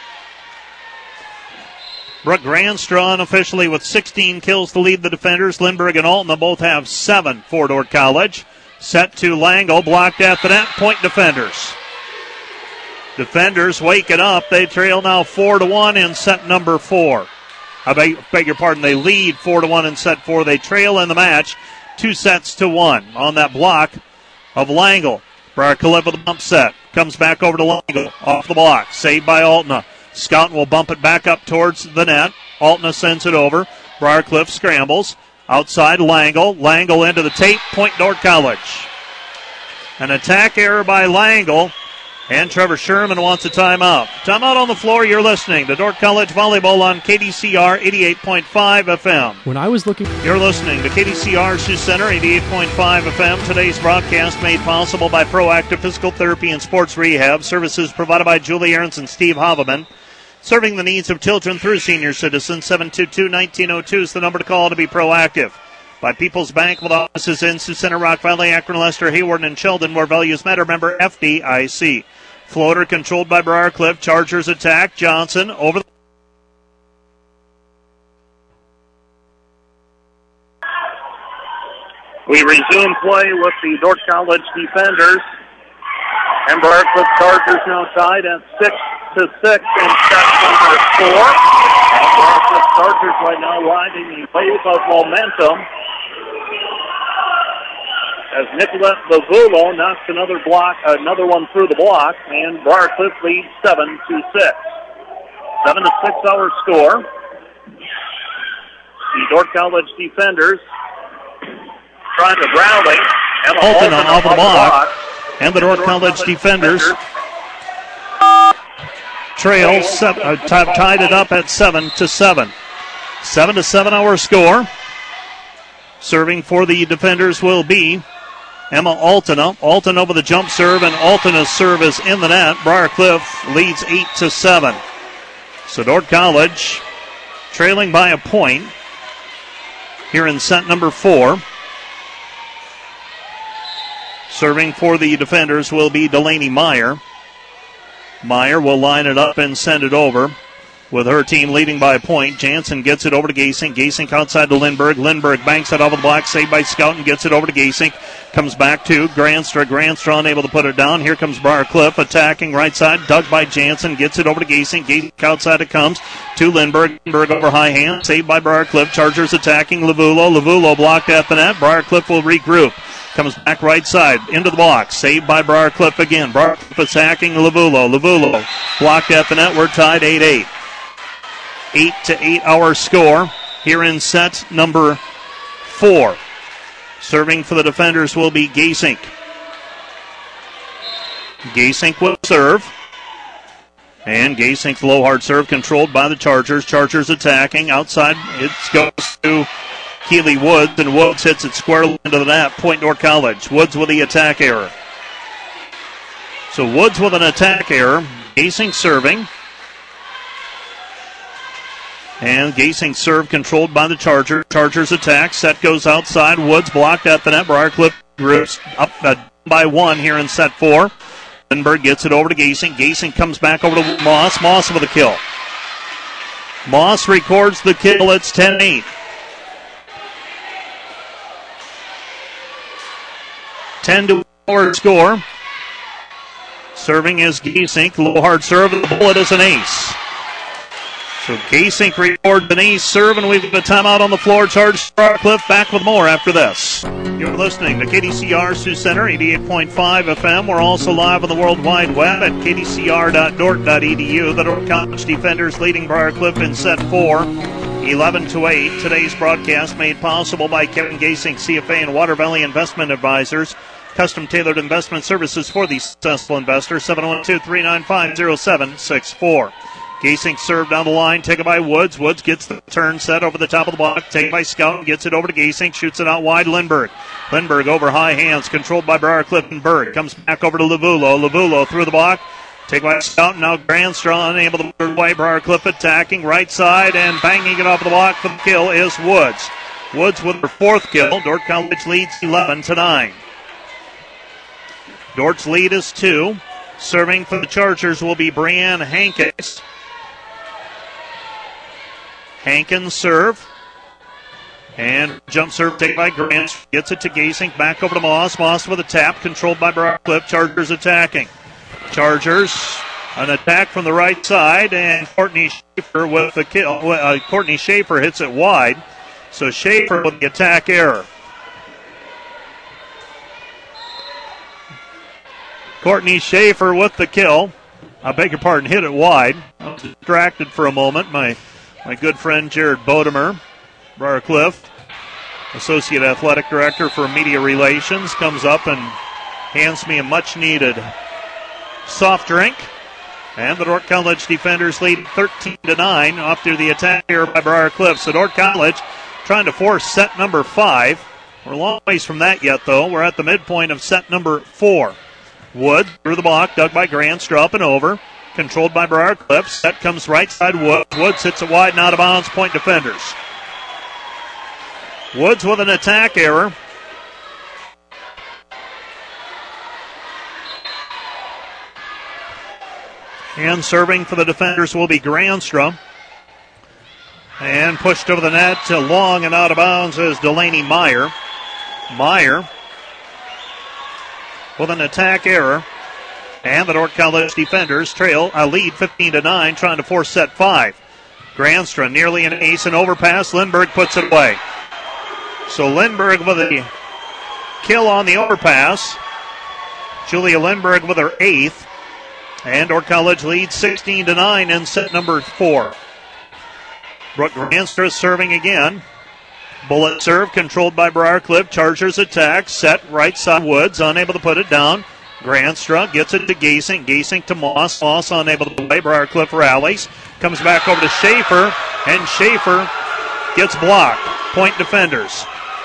Brooke Grandstraw unofficially with sixteen kills to lead the defenders. Lindbergh and Altna both have seven for Dordt College. Set to Langle, blocked at the net, point defenders. Defenders wake it up. They trail now four to one in set number four. I beg, beg your pardon, they lead four to one in set four. They trail in the match two sets to one on that block of Langle. Briarcliff with a bump set. Comes back over to Langle. Off the block. Saved by Altna. Scouten will bump it back up towards the net. Altna sends it over. Briarcliff scrambles. Outside Langle. Langle into the tape. Point Dordt College. An attack error by Langle. And Trevor Sherman wants a timeout. Timeout on the floor. You're listening to Dordt College Volleyball on K D C R eighty-eight point five F M. When I was looking... You're listening to K D C R Sioux Center eighty-eight point five F M. Today's broadcast made possible by Proactive Physical Therapy and Sports Rehab. Services provided by Julie Ahrens and Steve Haveman. Serving the needs of children through senior citizens. seven two two, one nine zero two is the number to call to be proactive. By People's Bank with offices in Sioux Center, Rock Valley, Akron, Lester, Hayward, and Sheldon, where values matter. Member F D I C. Floater controlled by Briarcliff. Chargers attack. Johnson over the... We resume play with the Dordt College defenders. And Briarcliff Chargers now tied at six to six in set number four. And Briarcliff Chargers right now riding a wave of momentum as Nicolette Lavulo knocks another block, another one through the block, and Briarcliff leads seven to six. Seven to six our score. The Dordt College defenders trying to rally. And Alton off the block. And the Dordt College defenders trail, seven, uh, t- tied it up at seven to seven. Seven to seven our score. Serving for the defenders will be Emma Altena. Alton over the jump serve, and Altena's serve is in the net. Briarcliff leads eight to seven. So Dordt College trailing by a point here in set number four. Serving for the defenders will be Delaney Meyer. Meyer will line it up and send it over with her team leading by a point. Jansen gets it over to Giesink. Giesink outside to Lindbergh. Lindbergh banks it off the block. Saved by Scouten. Gets it over to Giesink. Comes back to Grandstraw. Grandstraw unable to put it down. Here comes Briarcliff attacking right side. Dug by Jansen. Gets it over to Giesink. Giesink outside it comes to Lindbergh. Lindbergh over high hand. Saved by Briarcliff. Chargers attacking Lavulo. Lavulo blocked at the net. Briarcliff will regroup. Comes back right side into the block. Saved by Briarcliff again. Briarcliff attacking Lavulo. Lavulo blocked at the net. We're tied eight eight. eight to eight our score here in set number four. Serving for the defenders will be Giesink. Giesink will serve. And Giesink's low hard serve controlled by the Chargers. Chargers attacking. Outside it goes to Keely Woods, and Woods hits it squarely into the net. Point Dordt College. Woods with the attack error. So Woods with an attack error. Giesink serving. And Giesink serve controlled by the Chargers. Chargers attack. Set goes outside. Woods blocked at the net. Briarcliff grips up uh, by one here in set four. Lindbergh gets it over to Giesink. Giesink comes back over to Moss. Moss with a kill. Moss records the kill. It's ten eight. ten to one score. Serving is Giesink. Low hard serve. The bullet is an ace. So Giesink records an ace serve, and we've got a timeout on the floor. Charge Briarcliff back with more after this. You're listening to K D C R Sioux Center, eighty-eight point five F M. We're also live on the World Wide Web at k d c r dot dort dot e d u. The Dordt College defenders leading Briarcliff in set four, eleven to eight. Today's broadcast made possible by Kevin Giesink, C F A and Water Valley Investment Advisors. Custom-tailored investment services for the successful investor. seven one two, three nine five, zero seven six four. Gasink served down the line, taken by Woods. Woods gets the turn set over the top of the block, taken by Scout, gets it over to Gasink, shoots it out wide. Lindbergh. Lindbergh over high hands, controlled by Briarcliff and Berg. Comes back over to Lavulo. Lavulo through the block, taken by Scout. Now Grandstraw unable to put it away. Briarcliff attacking right side and banging it off the block for the kill is Woods. Woods with her fourth kill. Dordt College leads eleven to nine. Dort's lead is two. Serving for the Chargers will be Brianne Hankins. Hankins serve. And jump serve taken by Grant. Gets it to Gasink. Back over to Moss. Moss with a tap. Controlled by Briarcliff. Chargers attacking. Chargers. An attack from the right side. And Courtney Schaefer with the kill. Uh, Courtney Schaefer hits it wide. So Schaefer with the attack error. Courtney Schaefer with the kill. I beg your pardon, hit it wide. I was distracted for a moment. My my good friend Jared Bodemer, Briarcliff, Associate Athletic Director for Media Relations, comes up and hands me a much-needed soft drink. And the Dordt College defenders lead thirteen to nine after the attack here by Briarcliff. So Dordt College trying to force set number five. We're a long ways from that yet, though. We're at the midpoint of set number four. Wood through the block, dug by Grandstraw up and over. Controlled by Briarcliff. Set comes right side. Woods. Woods hits it wide and out of bounds. Point defenders. Woods with an attack error. And serving for the defenders will be Grandstraw. And pushed over the net to long and out of bounds is Delaney Meyer. Meyer with an attack error. And the Dordt College defenders trail a lead fifteen to nine, trying to force set five. Grandstraw nearly an ace and overpass. Lindbergh puts it away. So Lindbergh with a kill on the overpass. Julia Lindbergh with her eighth. And Dordt College leads sixteen to nine in set number four. Brooke Grandstraw serving again. Bullet serve controlled by Briarcliff. Chargers attack. Set right side. Woods unable to put it down. Grandstraw gets it to Gasink. Gasink to Moss. Moss unable to play. Briarcliff rallies. Comes back over to Schaefer. And Schaefer gets blocked. Point defenders.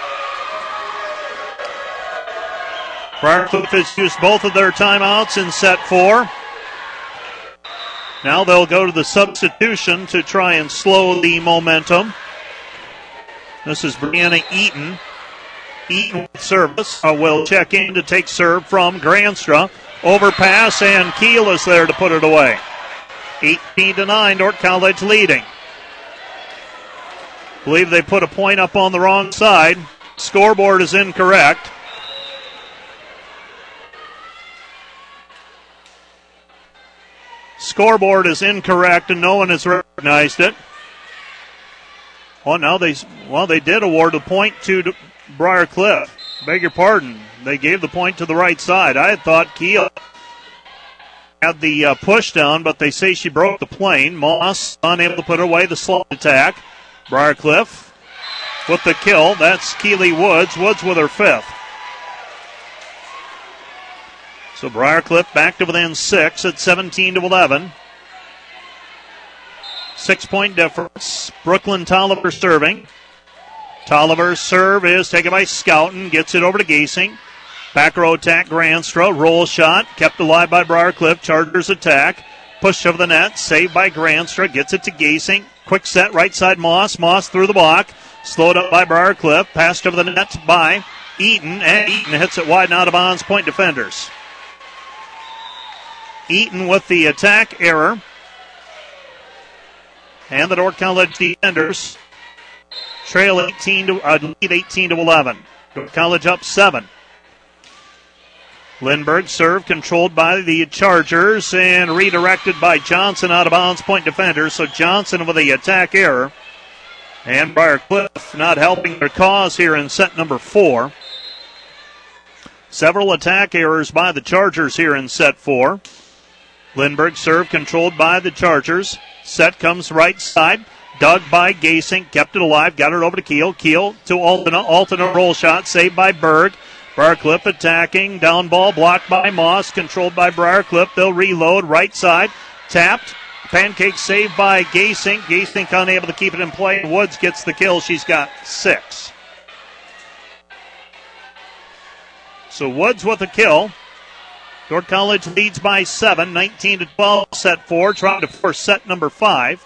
Briarcliff has used both of their timeouts in set four. Now they'll go to the substitution to try and slow the momentum. This is Brianna Eaton. Eaton with service uh, will check in to take serve from Grandstraw. Overpass, and Keel is there to put it away. eighteen to nine, Dordt College leading. Believe they put a point up on the wrong side. Scoreboard is incorrect. Scoreboard is incorrect, and no one has recognized it. Oh, now they well they did award a point to Briarcliff. Beg your pardon. They gave the point to the right side. I had thought Keel had the uh, push down, but they say she broke the plane. Moss unable to put away the slot attack. Briarcliff with the kill. That's Keely Woods. Woods with her fifth. So Briarcliff back to within six at seventeen to eleven. Six-point difference. Brooklyn Tolliver serving. Tolliver's serve is taken by Scouten. Gets it over to Gasink. Back row attack, Grandstraw. Roll shot. Kept alive by Briarcliff. Chargers attack. Pushed over the net. Saved by Grandstraw. Gets it to Gasink. Quick set. Right side Moss. Moss through the block. Slowed up by Briarcliff. Passed over the net by Eaton. And Eaton hits it wide and out of bounds. Point defenders. Eaton with the attack error. And the Dordt College defenders trail eighteen to uh, lead eighteen to eleven. Dordt College up seven. Lindbergh serve controlled by the Chargers and redirected by Johnson out of bounds. Point defenders. So Johnson with the attack error. And Briarcliff not helping their cause here in set number four. Several attack errors by the Chargers here in set four. Lindbergh serve controlled by the Chargers. Set comes right side. Dug by Gasink. Kept it alive. Got it over to Keel. Keel to Altena. Altena roll shot. Saved by Berg. Briarcliff attacking. Down ball blocked by Moss. Controlled by Briarcliff. They'll reload. Right side. Tapped. pancake saved by Gasink. Gasink unable to keep it in play. Woods gets the kill. She's got six. So Woods with a kill. Dordt College leads by seven, nineteen to twelve, set four, trying to force set number five.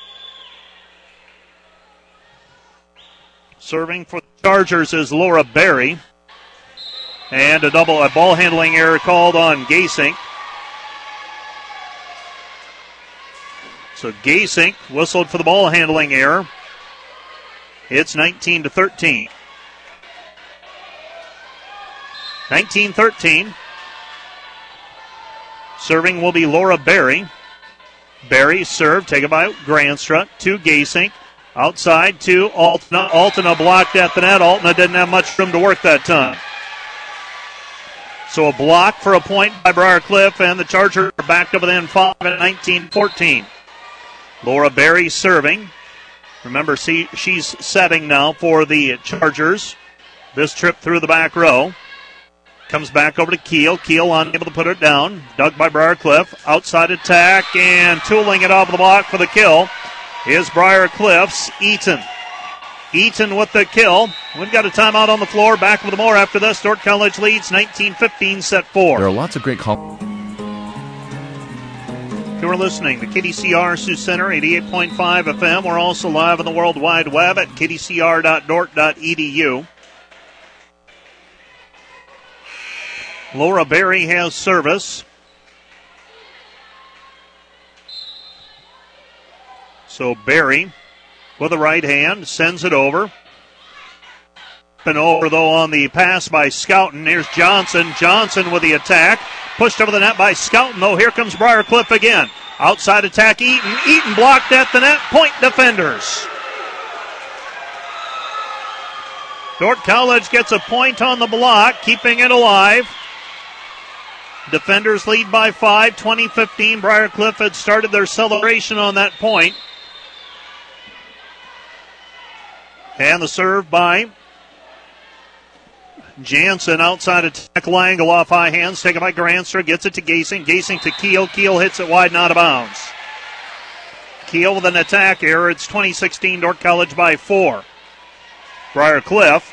Serving for the Chargers is Laura Berry. And a double, a ball handling error called on Gasink. So Gasink whistled for the ball handling error. It's nineteen to thirteen. nineteen thirteen. Serving will be Laura Berry. Berry served, taken by Granstra to Gasink. Outside to Altena. Altena blocked at the net. Altena didn't have much room to work that time. So a block for a point by Briarcliff, and the Chargers are back to within five at nineteen fourteen. Laura Berry serving. Remember, see, she's setting now for the Chargers. This trip through the back row. Comes back over to Keel. Keel unable to put it down. Dug by Briarcliff. Outside attack and tooling it off the block for the kill is Briarcliff's Eaton. Eaton with the kill. We've got a timeout on the floor. Back with more after this. Dordt College leads nineteen fifteen, set four. There are lots of great calls. You are listening to K D C R Sioux Center, eighty-eight point five F M. We're also live on the World Wide Web at k d c r dot dort dot e d u. Laura Berry has service. So Berry with the right hand sends it over. And over though on the pass by Scouten. Here's Johnson. Johnson with the attack. Pushed over the net by Scouten though. Here comes Briarcliff again. Outside attack Eaton. Eaton blocked at the net. Point defenders. Dordt College gets a point on the block, keeping it alive. Defenders lead by five, twenty fifteen. Briarcliff had started their celebration on that point. And the serve by Jansen. Outside attack, Langle off high hands. Taken by Granstra. Gets it to Gasink. Gasink to Keel. Keel hits it wide and out of bounds. Keel with an attack error. It's twenty sixteen Dordt College by four. Briarcliff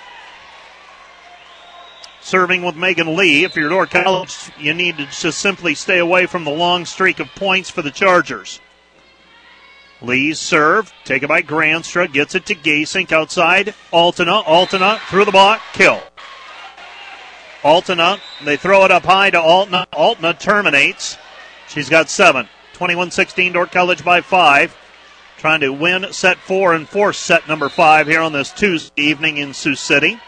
serving with Megan Lee. If you're Dordt College, you need to just simply stay away from the long streak of points for the Chargers. Lee's serve, taken by Granstra, gets it to Gasink outside. Altena, Altena through the block, kill. Altena, they throw it up high to Altena. Altena terminates. She's got seven. twenty-one sixteen Dordt College by five. Trying to win set four and force set number five here on this Tuesday evening in Sioux City.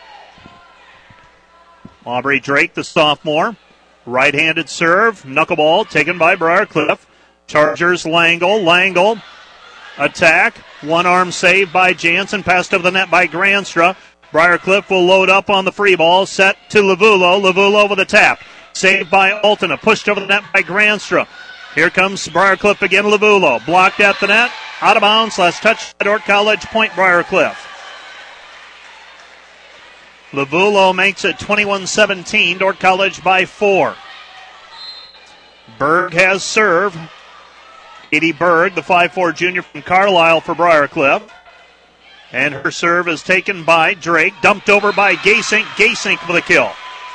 Aubrey Drake, the sophomore. Right-handed serve. Knuckleball taken by Briarcliff. Chargers Langle. Langle. Attack. One arm save by Jansen. Passed over the net by Granstra. Briarcliff will load up on the free ball. Set to Lavulo. Lavulo with a tap. Saved by Altena. Pushed over the net by Granstra. Here comes Briarcliff again. Lavulo. Blocked at the net. Out of bounds. Last touch by Dordt College. Point Briarcliff. Lavulo makes it twenty-one seventeen. Dordt College by four. Berg has serve. Katie Berg, the five four junior from Carlisle for Briarcliff. And her serve is taken by Drake. Dumped over by Gasink. Gasink with a kill.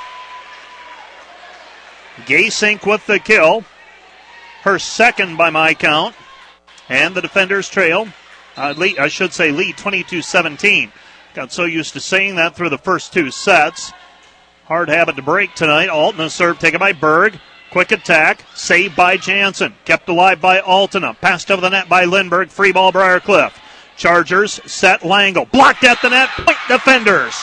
Gasink with the kill. Her second by my count. And the defenders trail. Uh, lead, I should say lead twenty-two seventeen. Got so used to saying that through the first two sets. Hard habit to break tonight. Altena serve taken by Berg. Quick attack. Saved by Jansen. Kept alive by Altena. Passed over the net by Lindbergh. Free ball Briarcliff. Chargers set Langle. Blocked at the net. Point defenders.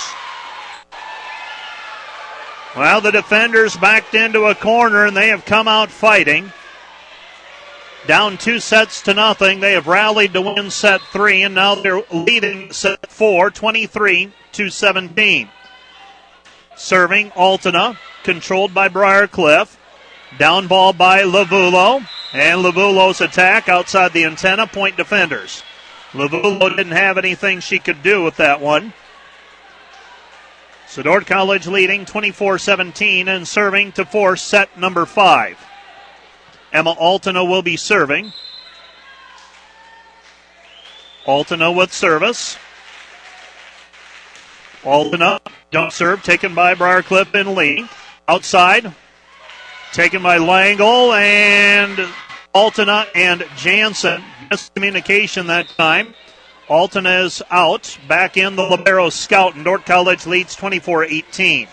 Well, the defenders backed into a corner and they have come out fighting. Down two sets to nothing. They have rallied to win set three, and now they're leading set four, twenty-three to seventeen. Serving Altena, controlled by Briarcliff. Down ball by Lavulo, and Lavulo's attack outside the antenna, point defenders. Lavulo didn't have anything she could do with that one. So Dordt College leading twenty-four seventeen and serving to force set number five. Emma Altena will be serving. Altena with service. Altena, jump serve taken by Briarcliff and Lee. Outside, taken by Langle and Altena and Jansen. Miscommunication that time. Altena is out. Back in the libero Scout, and Dordt College leads twenty-four eighteen.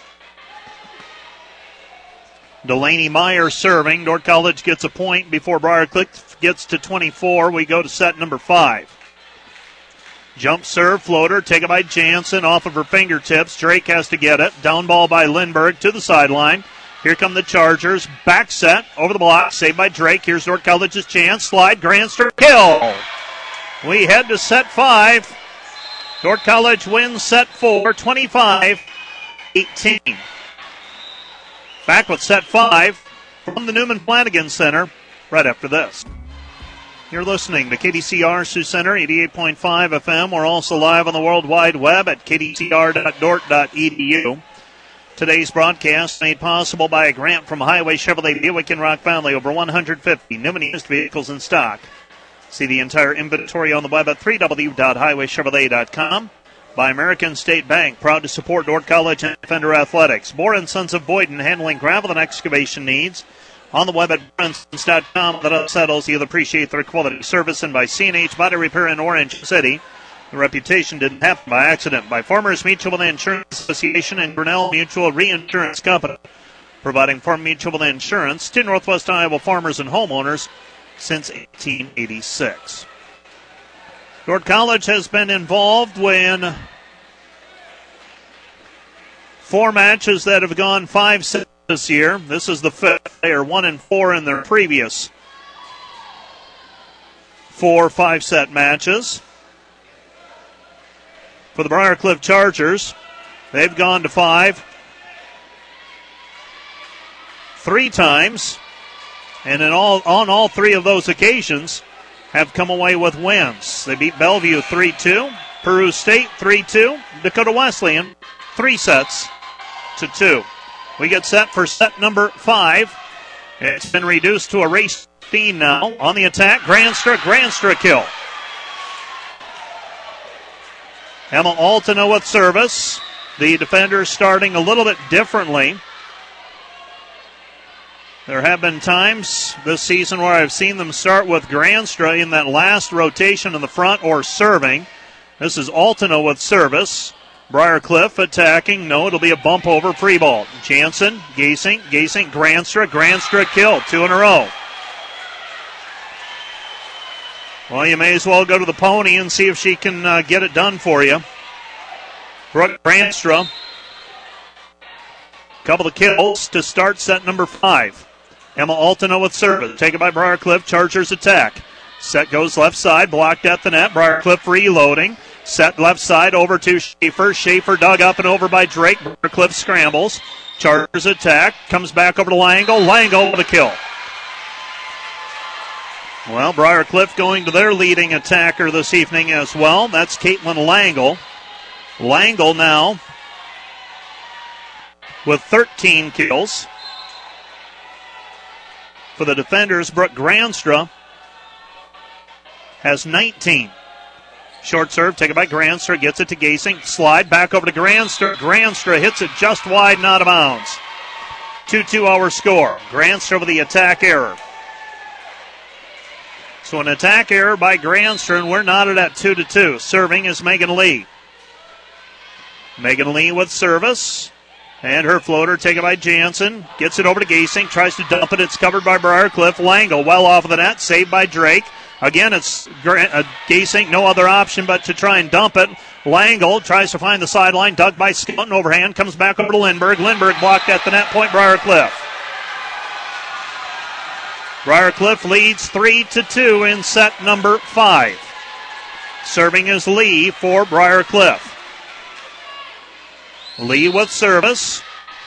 Delaney Meyer serving. Dordt College gets a point before Briarcliff gets to twenty-four. We go to set number five. Jump serve floater taken by Jansen off of her fingertips. Drake has to get it. Down ball by Lindbergh to the sideline. Here come the Chargers. Back set over the block. Saved by Drake. Here's Dordt College's chance. Slide. Grandster. Kill. We head to set five. Dordt College wins set four. twenty-five eighteen. Back with set five from the Newman Flanagan Center right after this. You're listening to K D C R Sioux Center, eighty-eight point five F M. We're also live on the World Wide Web at k d c r dot dort dot e d u. Today's broadcast made possible by a grant from Highway Chevrolet Buick in Rock Valley. Over one hundred fifty Newman used vehicles in stock. See the entire inventory on the web at w w w dot highway chevrolet dot com. By American State Bank, proud to support Dordt College and Defender Athletics. Bohr and Sons of Boyden, handling gravel and excavation needs. On the web at bohr and sons dot com. That unsettles. You'll appreciate their quality service. And by C and H Body Repair in Orange City. The reputation didn't happen by accident. By Farmers Mutual Insurance Association and Grinnell Mutual Reinsurance Company. Providing farm mutual insurance to Northwest Iowa farmers and homeowners since eighteen eighty-six. Dordt College has been involved in four matches that have gone five sets this year. This is the fifth. They are one and four in their previous four five-set matches. For the Briarcliff Chargers, they've gone to five three times, and in all on all three of those occasions have come away with wins. They beat Bellevue three two, Peru State three two, Dakota Wesleyan three sets to two. We get set for set number five. It's been reduced to a race fifteen now. On the attack, Granstra, Granstra kill. Emma Altena with service. The defenders starting a little bit differently. There have been times this season where I've seen them start with Granstra in that last rotation in the front or serving. This is Altena with service. Briarcliff attacking. No, it'll be a bump over free ball. Jansen, Gasing, Gasing, Granstra, Granstra kill. Two in a row. Well, you may as well go to the pony and see if she can uh, get it done for you. Brooke Granstra. Couple of kills to start set number five. Emma Altena with service. Taken by Briarcliff. Chargers attack. Set goes left side. Blocked at the net. Briarcliff reloading. Set left side over to Schaefer. Schaefer dug up and over by Drake. Briarcliff scrambles. Chargers attack. Comes back over to Langle. Langle with a kill. Well, Briarcliff going to their leading attacker this evening as well. That's Caitlin Langle. Langle now with thirteen kills. For the defenders, Brooke Granstra has nineteen. Short serve taken by Granstra. Gets it to Gasing. Slide back over to Granstra. Granstra hits it just wide and out of bounds. two two our score. Granstra with the attack error. So an attack error by Granstra, and we're knotted at two to two. Serving is Megan Lee. Megan Lee with service. And her floater taken by Jansen. Gets it over to Gasing. Tries to dump it. It's covered by Briarcliff. Langle well off of the net. Saved by Drake. Again, it's uh, Gasing. No other option but to try and dump it. Langle tries to find the sideline. Dug by Scout and overhand. Comes back over to Lindbergh. Lindbergh blocked at the net point. Briarcliff. Briarcliff leads three to two in set number five. Serving is Lee for Briarcliff. Lee with service.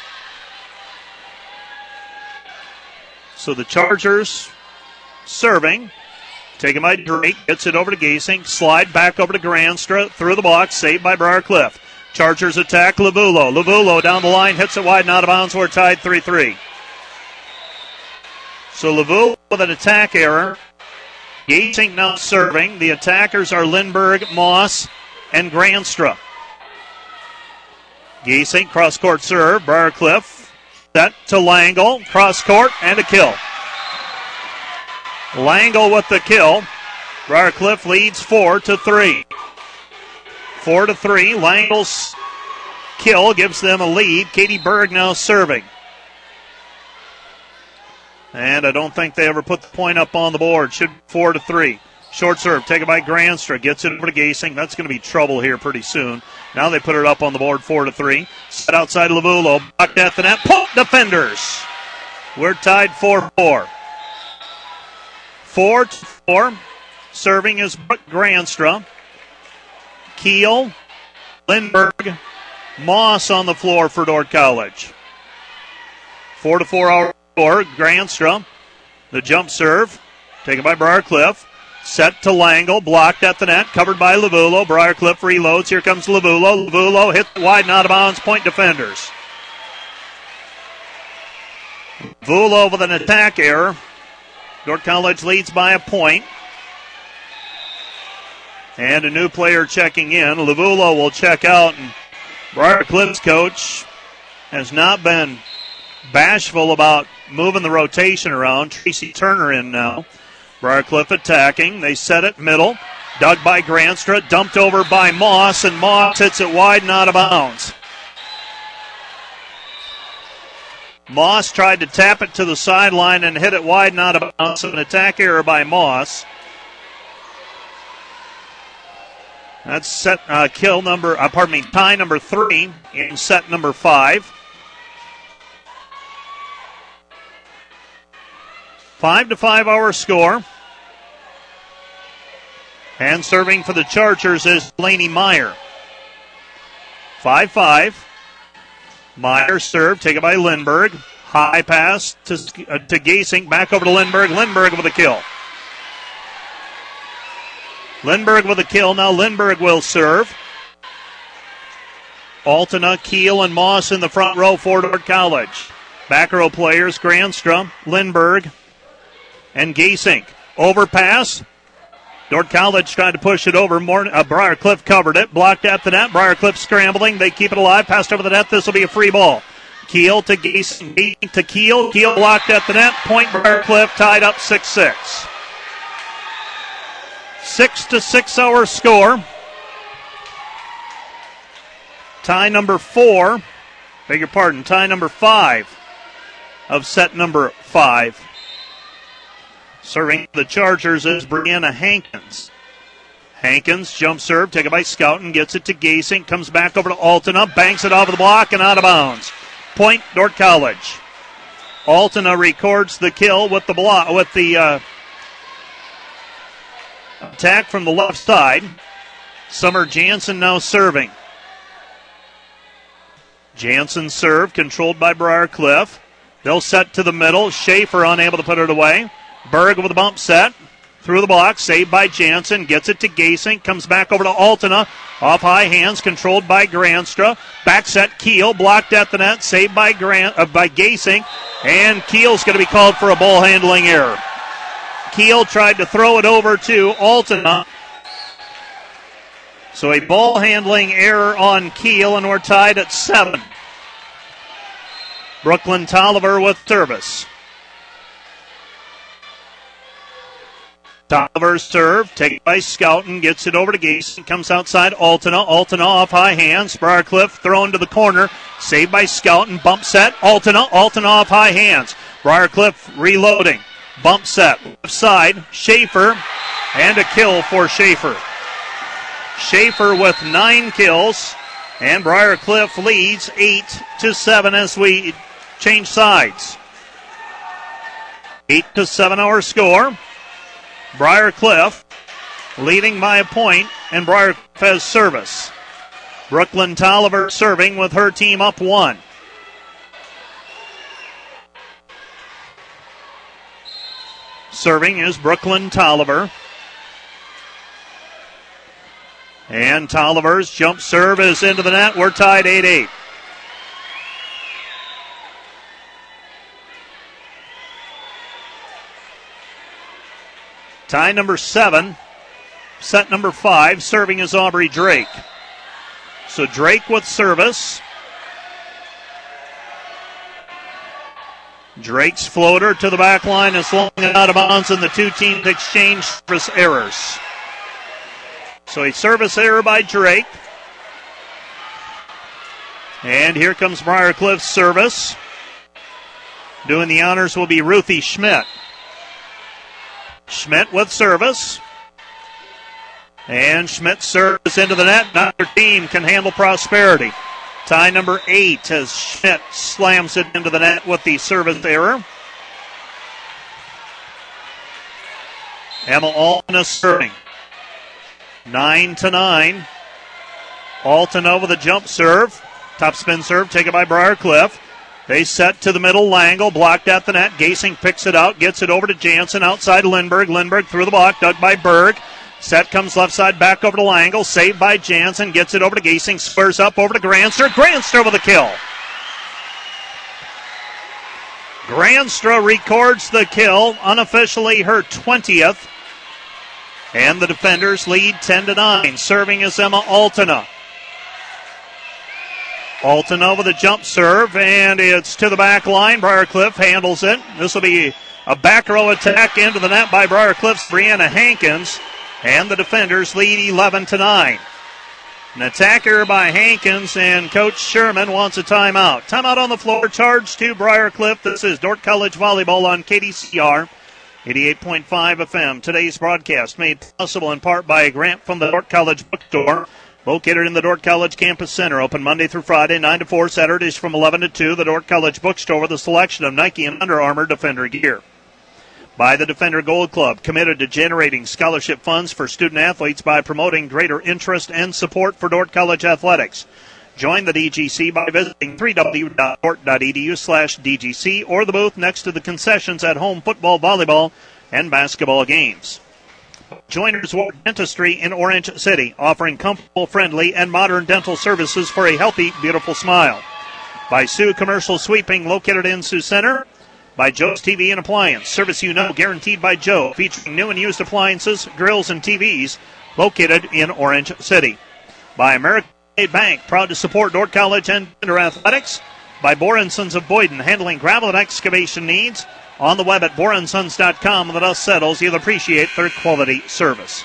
So the Chargers serving. Taken by Drake. Gets it over to Gasing. Slide back over to Granstra. Through the block. Saved by Briarcliff. Chargers attack. Lavulo. Lavulo down the line. Hits it wide and out of bounds. We're tied three three. So Lavulo with an attack error. Gating now serving. The attackers are Lindbergh, Moss, and Granstra. Gating cross-court serve. Briarcliff set to Langle. Cross-court and a kill. Langle with the kill. Briarcliff leads four to three. Four to three. Langle's kill gives them a lead. Katie Berg now serving. And I don't think they ever put the point up on the board. Should be four to three. Short serve taken by Granstra. Gets it over to Gasing. That's going to be trouble here pretty soon. Now they put it up on the board four to three. Set outside Lavulo. Blocked at the net. Poke defenders. We're tied four four. Four to four. Serving is Granstra. Keel, Lindbergh, Moss on the floor for Dordt College. Four to four hour score. Granstra. The jump serve taken by Briarcliff. Set to Langle, blocked at the net, covered by Lavulo. Briarcliff reloads. Here comes Lavulo. Lavulo hits wide and out of bounds. Point defenders. Lavulo with an attack error. Dordt College leads by a point. And a new player checking in. Lavulo will check out. And Briarcliff's coach has not been bashful about moving the rotation around. Tracy Turner in now. Briarcliff attacking. They set it middle. Dug by Granstra. Dumped over by Moss. And Moss hits it wide and out of bounds. Moss tried to tap it to the sideline and hit it wide and out of bounds. An attack error by Moss. That's set uh, kill number, uh, pardon me, tie number three in set number five. Five to five hour score. And serving for the Chargers is Laney Meyer. five five. Meyer serve, taken by Lindbergh. High pass to, uh, to Gasing. Back over to Lindbergh. Lindbergh with a kill. Lindbergh with a kill. Now Lindbergh will serve. Altena, Keel, and Moss in the front row for Dordt College. Back row players, Granstra, Lindbergh, and Gasing. Overpass. Dordt College tried to push it over. More, uh, Briarcliff covered it. Blocked at the net. Briarcliff scrambling. They keep it alive. Passed over the net. This will be a free ball. Keel to Gasing. Gasing to Keel. Keel blocked at the net. Point Briarcliff tied up six six. Six to six hour score. Tie number four. Beg your pardon. Tie number five of set number five. Serving the Chargers is Brianna Hankins. Hankins, jump serve, taken by Scouten, gets it to Gasing, comes back over to Altena, banks it off the block and out of bounds. Point, Dordt College. Altena records the kill with the block, with the uh, attack from the left side. Summer Jansen now serving. Jansen serve, controlled by Briarcliff. They'll set to the middle. Schaefer unable to put it away. Berg with a bump set. Through the block. Saved by Jansen. Gets it to Gasing. Comes back over to Altena. Off high hands. Controlled by Granstra. Back set Keel. Blocked at the net. Saved by Grant, uh, by Gasing. And Keel's going to be called for a ball handling error. Keel tried to throw it over to Altena. So a ball handling error on Keel, and we're tied at seven. Brooklyn Tolliver with service. Tolliver's serve, taken by Scouten, gets it over to Gasing, comes outside Altena. Altena off high hands. Briarcliff thrown to the corner, saved by Scouten. Bump set, Altena. Altena off high hands. Briarcliff reloading. Bump set, left side, Schaefer, and a kill for Schaefer. Schaefer with nine kills, and Briarcliff leads eight to seven as we change sides. Eight to seven hour score. Briarcliff leading by a point, and Briarcliff has service. Brooklyn Tolliver serving with her team up one. Serving is Brooklyn Tolliver. And Tolliver's jump serve is into the net. We're tied eight eight. Tie number seven. Set number five. Serving is Aubrey Drake. So Drake with service. Drake's floater to the back line is long and out of bounds, and the two teams exchange service errors. So a service error by Drake. And here comes Briar Cliff's service. Doing the honors will be Ruthie Schmidt. Schmidt with service. And Schmidt serves into the net. Neither team can handle Prosperity. Tie number eight as Schmidt slams it into the net with the service error. Emma Altena serving. Nine to nine. Altena with a jump serve. Top spin serve taken by Briar Cliff. They set to the middle. Langle blocked at the net. Gasing picks it out. Gets it over to Jansen outside Lindbergh. Lindbergh through the block. Dug by Berg. Set comes left side back over to Langle. Saved by Jansen. Gets it over to Gasing. Squares up over to Granstra. Granstra with a kill. Granstra records the kill. Unofficially her twentieth. And the defenders lead ten to nine. Serving is Emma Altena. Altena with a jump serve, and it's to the back line. Briar Cliff handles it. This will be a back row attack into the net by Briar Cliff's Brianna Hankins. And the defenders lead eleven to nine. An attack error by Hankins, and Coach Sherman wants a timeout. Timeout on the floor, charge to Briar Cliff. This is Dordt College Volleyball on K D C R eighty-eight point five F M. Today's broadcast made possible in part by a grant from the Dordt College Bookstore, located in the Dordt College Campus Center. Open Monday through Friday, nine to four, Saturdays from eleven to two. The Dordt College Bookstore with a selection of Nike and Under Armour Defender gear. By the Defender Gold Club, committed to generating scholarship funds for student athletes by promoting greater interest and support for Dordt College athletics. Join the D G C by visiting w w w dot dort dot e d u slash d g c or the booth next to the concessions at home football, volleyball, and basketball games. Joiners Ward Dentistry in Orange City, offering comfortable, friendly, and modern dental services for a healthy, beautiful smile. By Sioux Commercial Sweeping, located in Sioux Center. By Joe's T V and Appliance, service you know, guaranteed by Joe, featuring new and used appliances, grills, and T Vs, located in Orange City. By American State Bank, proud to support Dordt College and Defender athletics. By Borensons of Boyden, handling gravel and excavation needs. On the web at borensons dot com. When the dust settles, you'll appreciate their quality service.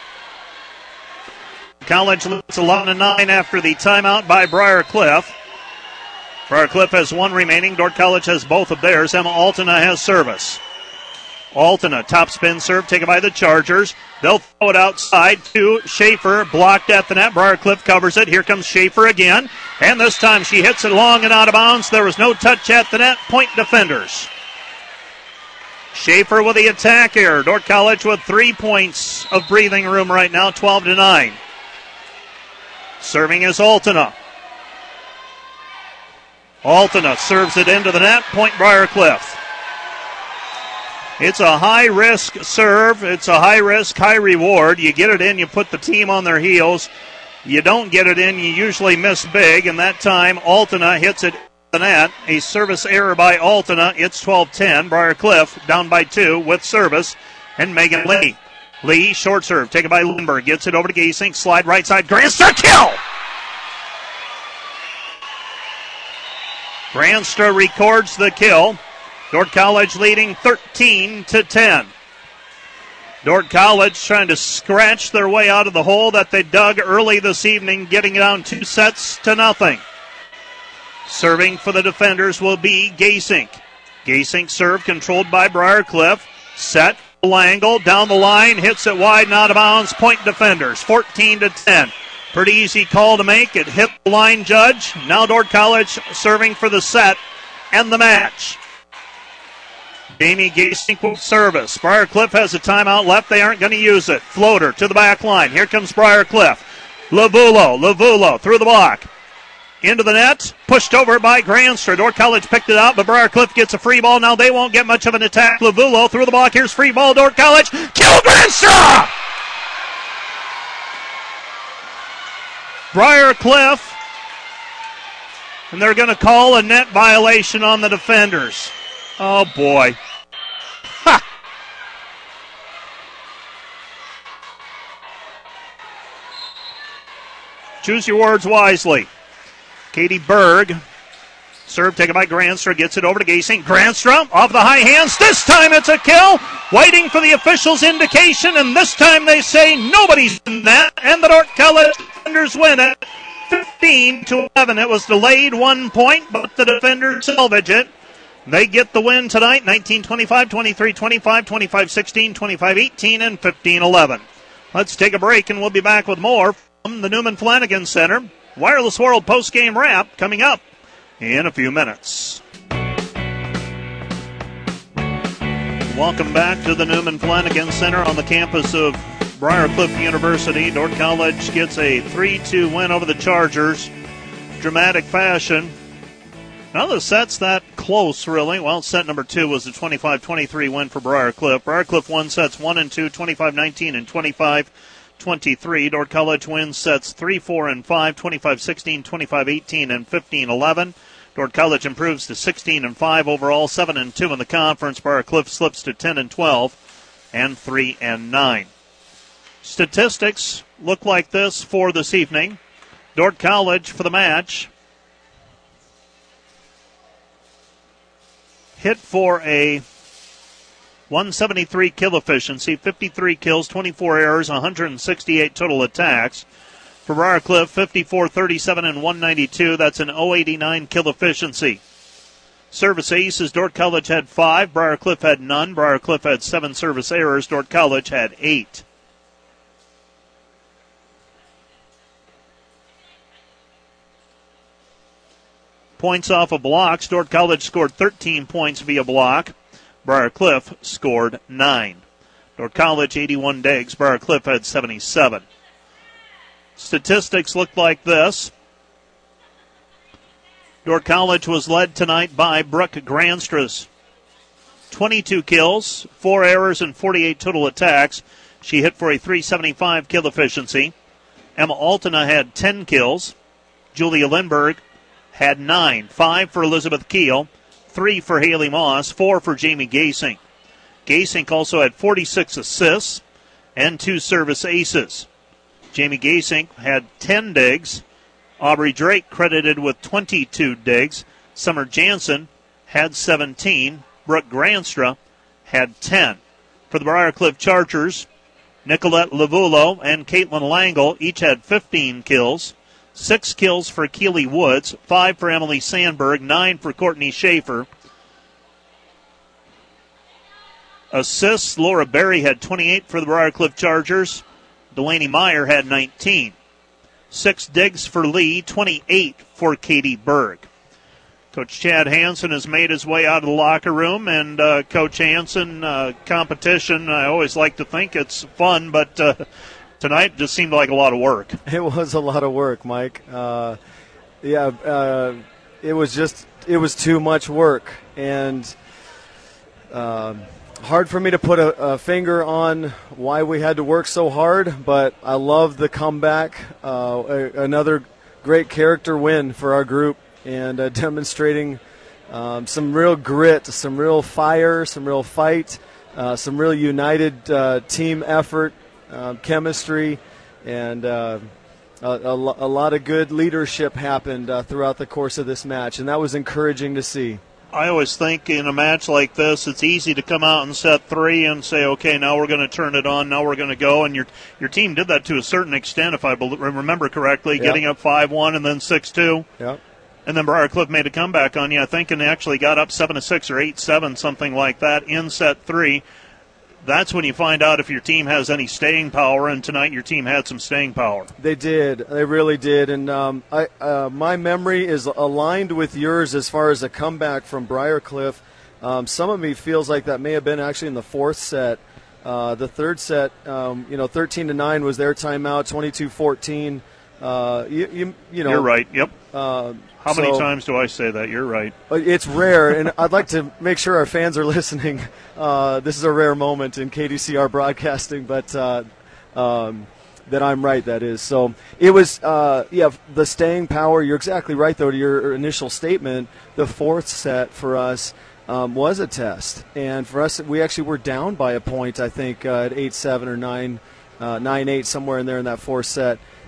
College leads eleven to nine after the timeout by Briar Cliff. Briar Cliff has one remaining. Dordt College has both of theirs. Emma Altena has service. Altena, top spin serve taken by the Chargers. They'll throw it outside to Schaefer, blocked at the net. Briar Cliff covers it. Here comes Schaefer again. And this time she hits it long and out of bounds. There was no touch at the net. Point defenders. Schaefer with the attack error. Dordt College with three points of breathing room right now, twelve to nine. Serving is Altena. Altena serves it into the net. Point Briar Cliff. It's a high-risk serve. It's a high-risk, high-reward. You get it in, you put the team on their heels. You don't get it in, you usually miss big. And that time, Altena hits it in the net. A service error by Altena. It's twelve ten. Briar Cliff down by two with service. And Megan Lee. Lee, short serve, taken by Lindbergh. Gets it over to Gasing. Slide right side. Granstra kill! Granstra records the kill. Dordt College leading thirteen to ten. Dordt College trying to scratch their way out of the hole that they dug early this evening, getting down two sets to nothing. Serving for the defenders will be Gasink. Gasink serve controlled by Briar Cliff. Set, Langle down the line, hits it wide and out of bounds. Point defenders, fourteen to ten. Pretty easy call to make. It hit the line judge. Now Dordt College serving for the set and the match. Jamie Gasink with service. Briar Cliff has a timeout left. They aren't going to use it. Floater to the back line. Here comes Briar Cliff. Lavulo, Lavulo through the block. Into the net. Pushed over by Granstra. Dordt College picked it out, but Briar Cliff gets a free ball. Now they won't get much of an attack. Lavulo through the block. Here's free ball. Dordt College. Kill Granstra! Briar Cliff. And they're going to call a net violation on the defenders. Oh, boy. Ha! Choose your words wisely. Katie Berg. Serve taken by Granstra. Gets it over to Gasing. Granstra off the high hands. This time it's a kill. Waiting for the officials' indication, and this time they say nobody's in that, and the Dordt College defenders win it fifteen to eleven. It was delayed one point, but the defenders salvage it. They get the win tonight, nineteen twenty-five, twenty-three twenty-five, twenty-five sixteen, twenty-five eighteen, and fifteen eleven. Let's take a break, and we'll be back with more from the Newman Flanagan Center. Wireless World post-game wrap coming up in a few minutes. Welcome back to the Newman Flanagan Center on the campus of Briarcliff University. Dordt College gets a three two win over the Chargers. Dramatic fashion. None of the sets that close, really. Well, set number two was a twenty-five twenty-three win for Briarcliff. Briarcliff won sets one and two, twenty-five nineteen and twenty-five twenty-three. Dordt College wins sets three, four, and five, twenty-five sixteen, twenty-five eighteen, and fifteen eleven. Dordt College improves to sixteen and five overall, seven and two in the conference. Briarcliff slips to ten and twelve and three and nine. Statistics look like this for this evening. Dordt College for the match hit for a one seventy-three kill efficiency, fifty-three kills, twenty-four errors, one hundred sixty-eight total attacks. For Briarcliff, fifty-four, thirty-seven, and one ninety-two. That's an oh eighty-nine kill efficiency. Service aces, Dordt College had five. Briarcliff had none. Briarcliff had seven service errors. Dordt College had eight. Points off of blocks. Dordt College scored thirteen points via block. Briarcliff scored nine. Dordt College, eighty-one digs. Briarcliff had seventy-seven. Statistics look like this. Dordt College was led tonight by Brooke Granstras. twenty-two kills, four errors, and forty-eight total attacks. She hit for a three seventy-five kill efficiency. Emma Altena had ten kills. Julia Lindberg had nine. Five for Elizabeth Keel, three for Haley Moss, four for Jamie Gasink. Gasink also had forty-six assists and two service aces. Jamie Gasink had ten digs. Aubrey Drake credited with twenty-two digs. Summer Jansen had seventeen. Brooke Granstra had ten. For the Briarcliff Chargers, Nicolette Lavulo and Caitlin Langle each had fifteen kills. Six kills for Keely Woods, five for Emily Sandberg, nine for Courtney Schaefer. Assists, Laura Berry had twenty-eight for the Briarcliff Chargers. Delaney Meyer had nineteen. Six digs for Lee, twenty-eight for Katie Berg. Coach Chad Hansen has made his way out of the locker room, and uh, Coach Hansen, uh, competition, I always like to think it's fun, but uh, tonight just seemed like a lot of work. It was a lot of work, Mike. Uh, yeah, uh, it was just, it was too much work, and um, hard for me to put a, a finger on why we had to work so hard, but I love the comeback. Uh, a, another great character win for our group, and uh, demonstrating um, some real grit, some real fire, some real fight, uh, some real united uh, team effort, uh, chemistry, and uh, a, a, a lot of good leadership happened uh, throughout the course of this match, and that was encouraging to see. I always think in a match like this, it's easy to come out in set three and say, okay, now we're going to turn it on, now we're going to go. And your your team did that to a certain extent, if I remember correctly, yep. Getting up five one and then six two. Yep. And then Briarcliff made a comeback on you, I think, and they actually got up seven to six or eight seven, something like that, in set three. That's when you find out if your team has any staying power, and tonight your team had some staying power. They did. They really did. And um, I, uh, my memory is aligned with yours as far as a comeback from Briarcliff. Um, some of me feels like that may have been actually in the fourth set. Uh, the third set, um, you know, thirteen to nine was their timeout, twenty-two fourteen. Uh, you, you, you know, You're right, yep. Uh, How so, many times do I say that? You're right. It's rare, and I'd like to make sure our fans are listening. Uh, this is a rare moment in K D C R broadcasting, but uh, um, that I'm right, that is. So it was, uh, yeah, the staying power. You're exactly right, though, to your initial statement. The fourth set for us um, was a test. And for us, we actually were down by a point, I think, uh, at eight seven or nine, uh, nine eight, somewhere in there in that fourth set.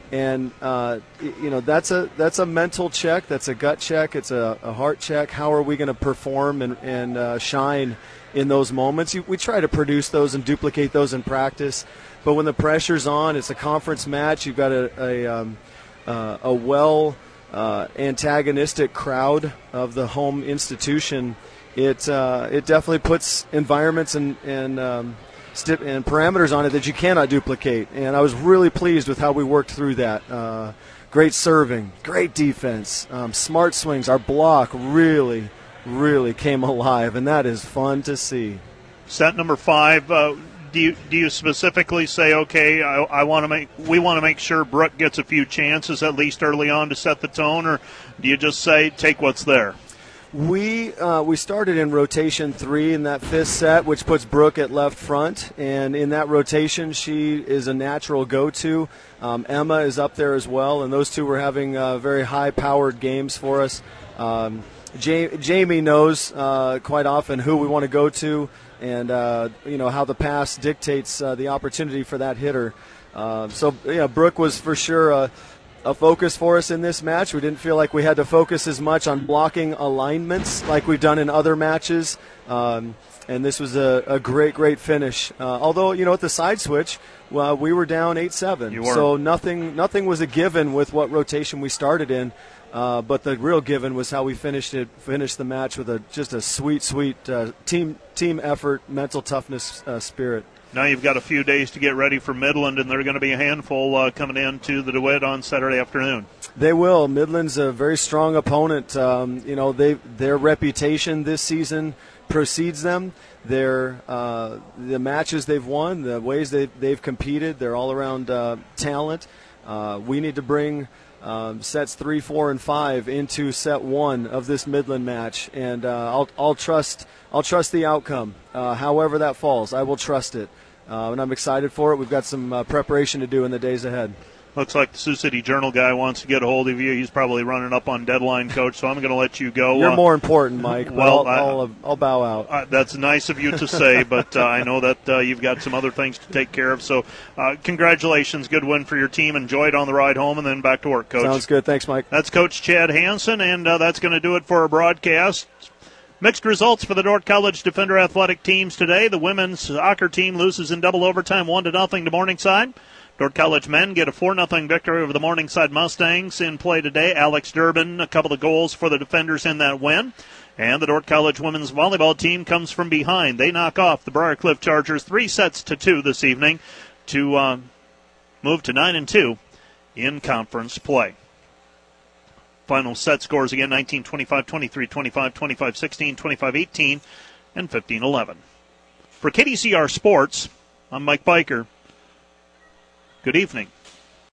And uh, you know that's a that's a mental check, that's a gut check, it's a, a heart check. How are we going to perform and, and uh, shine in those moments? You, we try to produce those and duplicate those in practice, but when the pressure's on, it's a conference match. You've got a a, um, uh, a well uh, antagonistic crowd of the home institution. It uh, it definitely puts environments and and um, and parameters on it that you cannot duplicate. And I was really pleased with how we worked through that. Uh, great serving, great defense, um, smart swings. Our block really, really came alive, and that is fun to see. Set number five. Uh, do you do you specifically say, okay, I, I want to make we want to make sure Brooke gets a few chances at least early on to set the tone, or do you just say take what's there? We uh, we started in rotation three in that fifth set, which puts Brooke at left front, and in that rotation, she is a natural go-to. Um, Emma is up there as well, and those two were having uh, very high-powered games for us. Um, ja- Jamie knows uh, quite often who we want to go to, and uh, you know how the pass dictates uh, the opportunity for that hitter. Uh, so yeah, Brooke was for sure a a focus for us in this match. We didn't feel like we had to focus as much on blocking alignments like we've done in other matches. Um, and this was a, a great, great finish. Uh, although, you know, at the side switch, well, we were down eight seven. So nothing nothing was a given with what rotation we started in. Uh, but the real given was how we finished it, finished the match with a just a sweet, sweet uh, team team effort, mental toughness uh, spirit. Now you've got a few days to get ready for Midland, and they're going to be a handful uh, coming into the DeWitt on Saturday afternoon. They will. Midland's a very strong opponent. Um, you know, they their reputation this season precedes them. Their uh, the matches they've won, the ways they they've competed, they're all around uh, talent. Uh, we need to bring um, sets three, four, and five into set one of this Midland match, and uh, I'll I'll trust. I'll trust the outcome, uh, however that falls. I will trust it, uh, and I'm excited for it. We've got some uh, preparation to do in the days ahead. Looks like the Sioux City Journal guy wants to get a hold of you. He's probably running up on deadline, Coach, so I'm going to let you go. You're uh, more important, Mike, well, I'll, I'll, I'll, I'll bow out. Uh, that's nice of you to say, but uh, I know that uh, you've got some other things to take care of. So uh, congratulations, good win for your team. Enjoy it on the ride home, and then back to work, Coach. Sounds good. Thanks, Mike. That's Coach Chad Hansen, and uh, that's going to do it for our broadcast. Mixed results for the Dordt College Defender athletic teams today. The women's soccer team loses in double overtime one to nothing to Morningside. Dordt College men get a four nothing victory over the Morningside Mustangs in play today. Alex Durbin, a couple of goals for the defenders in that win. And the Dordt College women's volleyball team comes from behind. They knock off the Briarcliff Chargers three sets to two this evening to uh, move to nine and two in conference play. Final set scores again, nineteen twenty-five, twenty-three twenty-five, twenty-five sixteen, twenty-five eighteen, and fifteen eleven. For K D C R Sports, I'm Mike Biker. Good evening.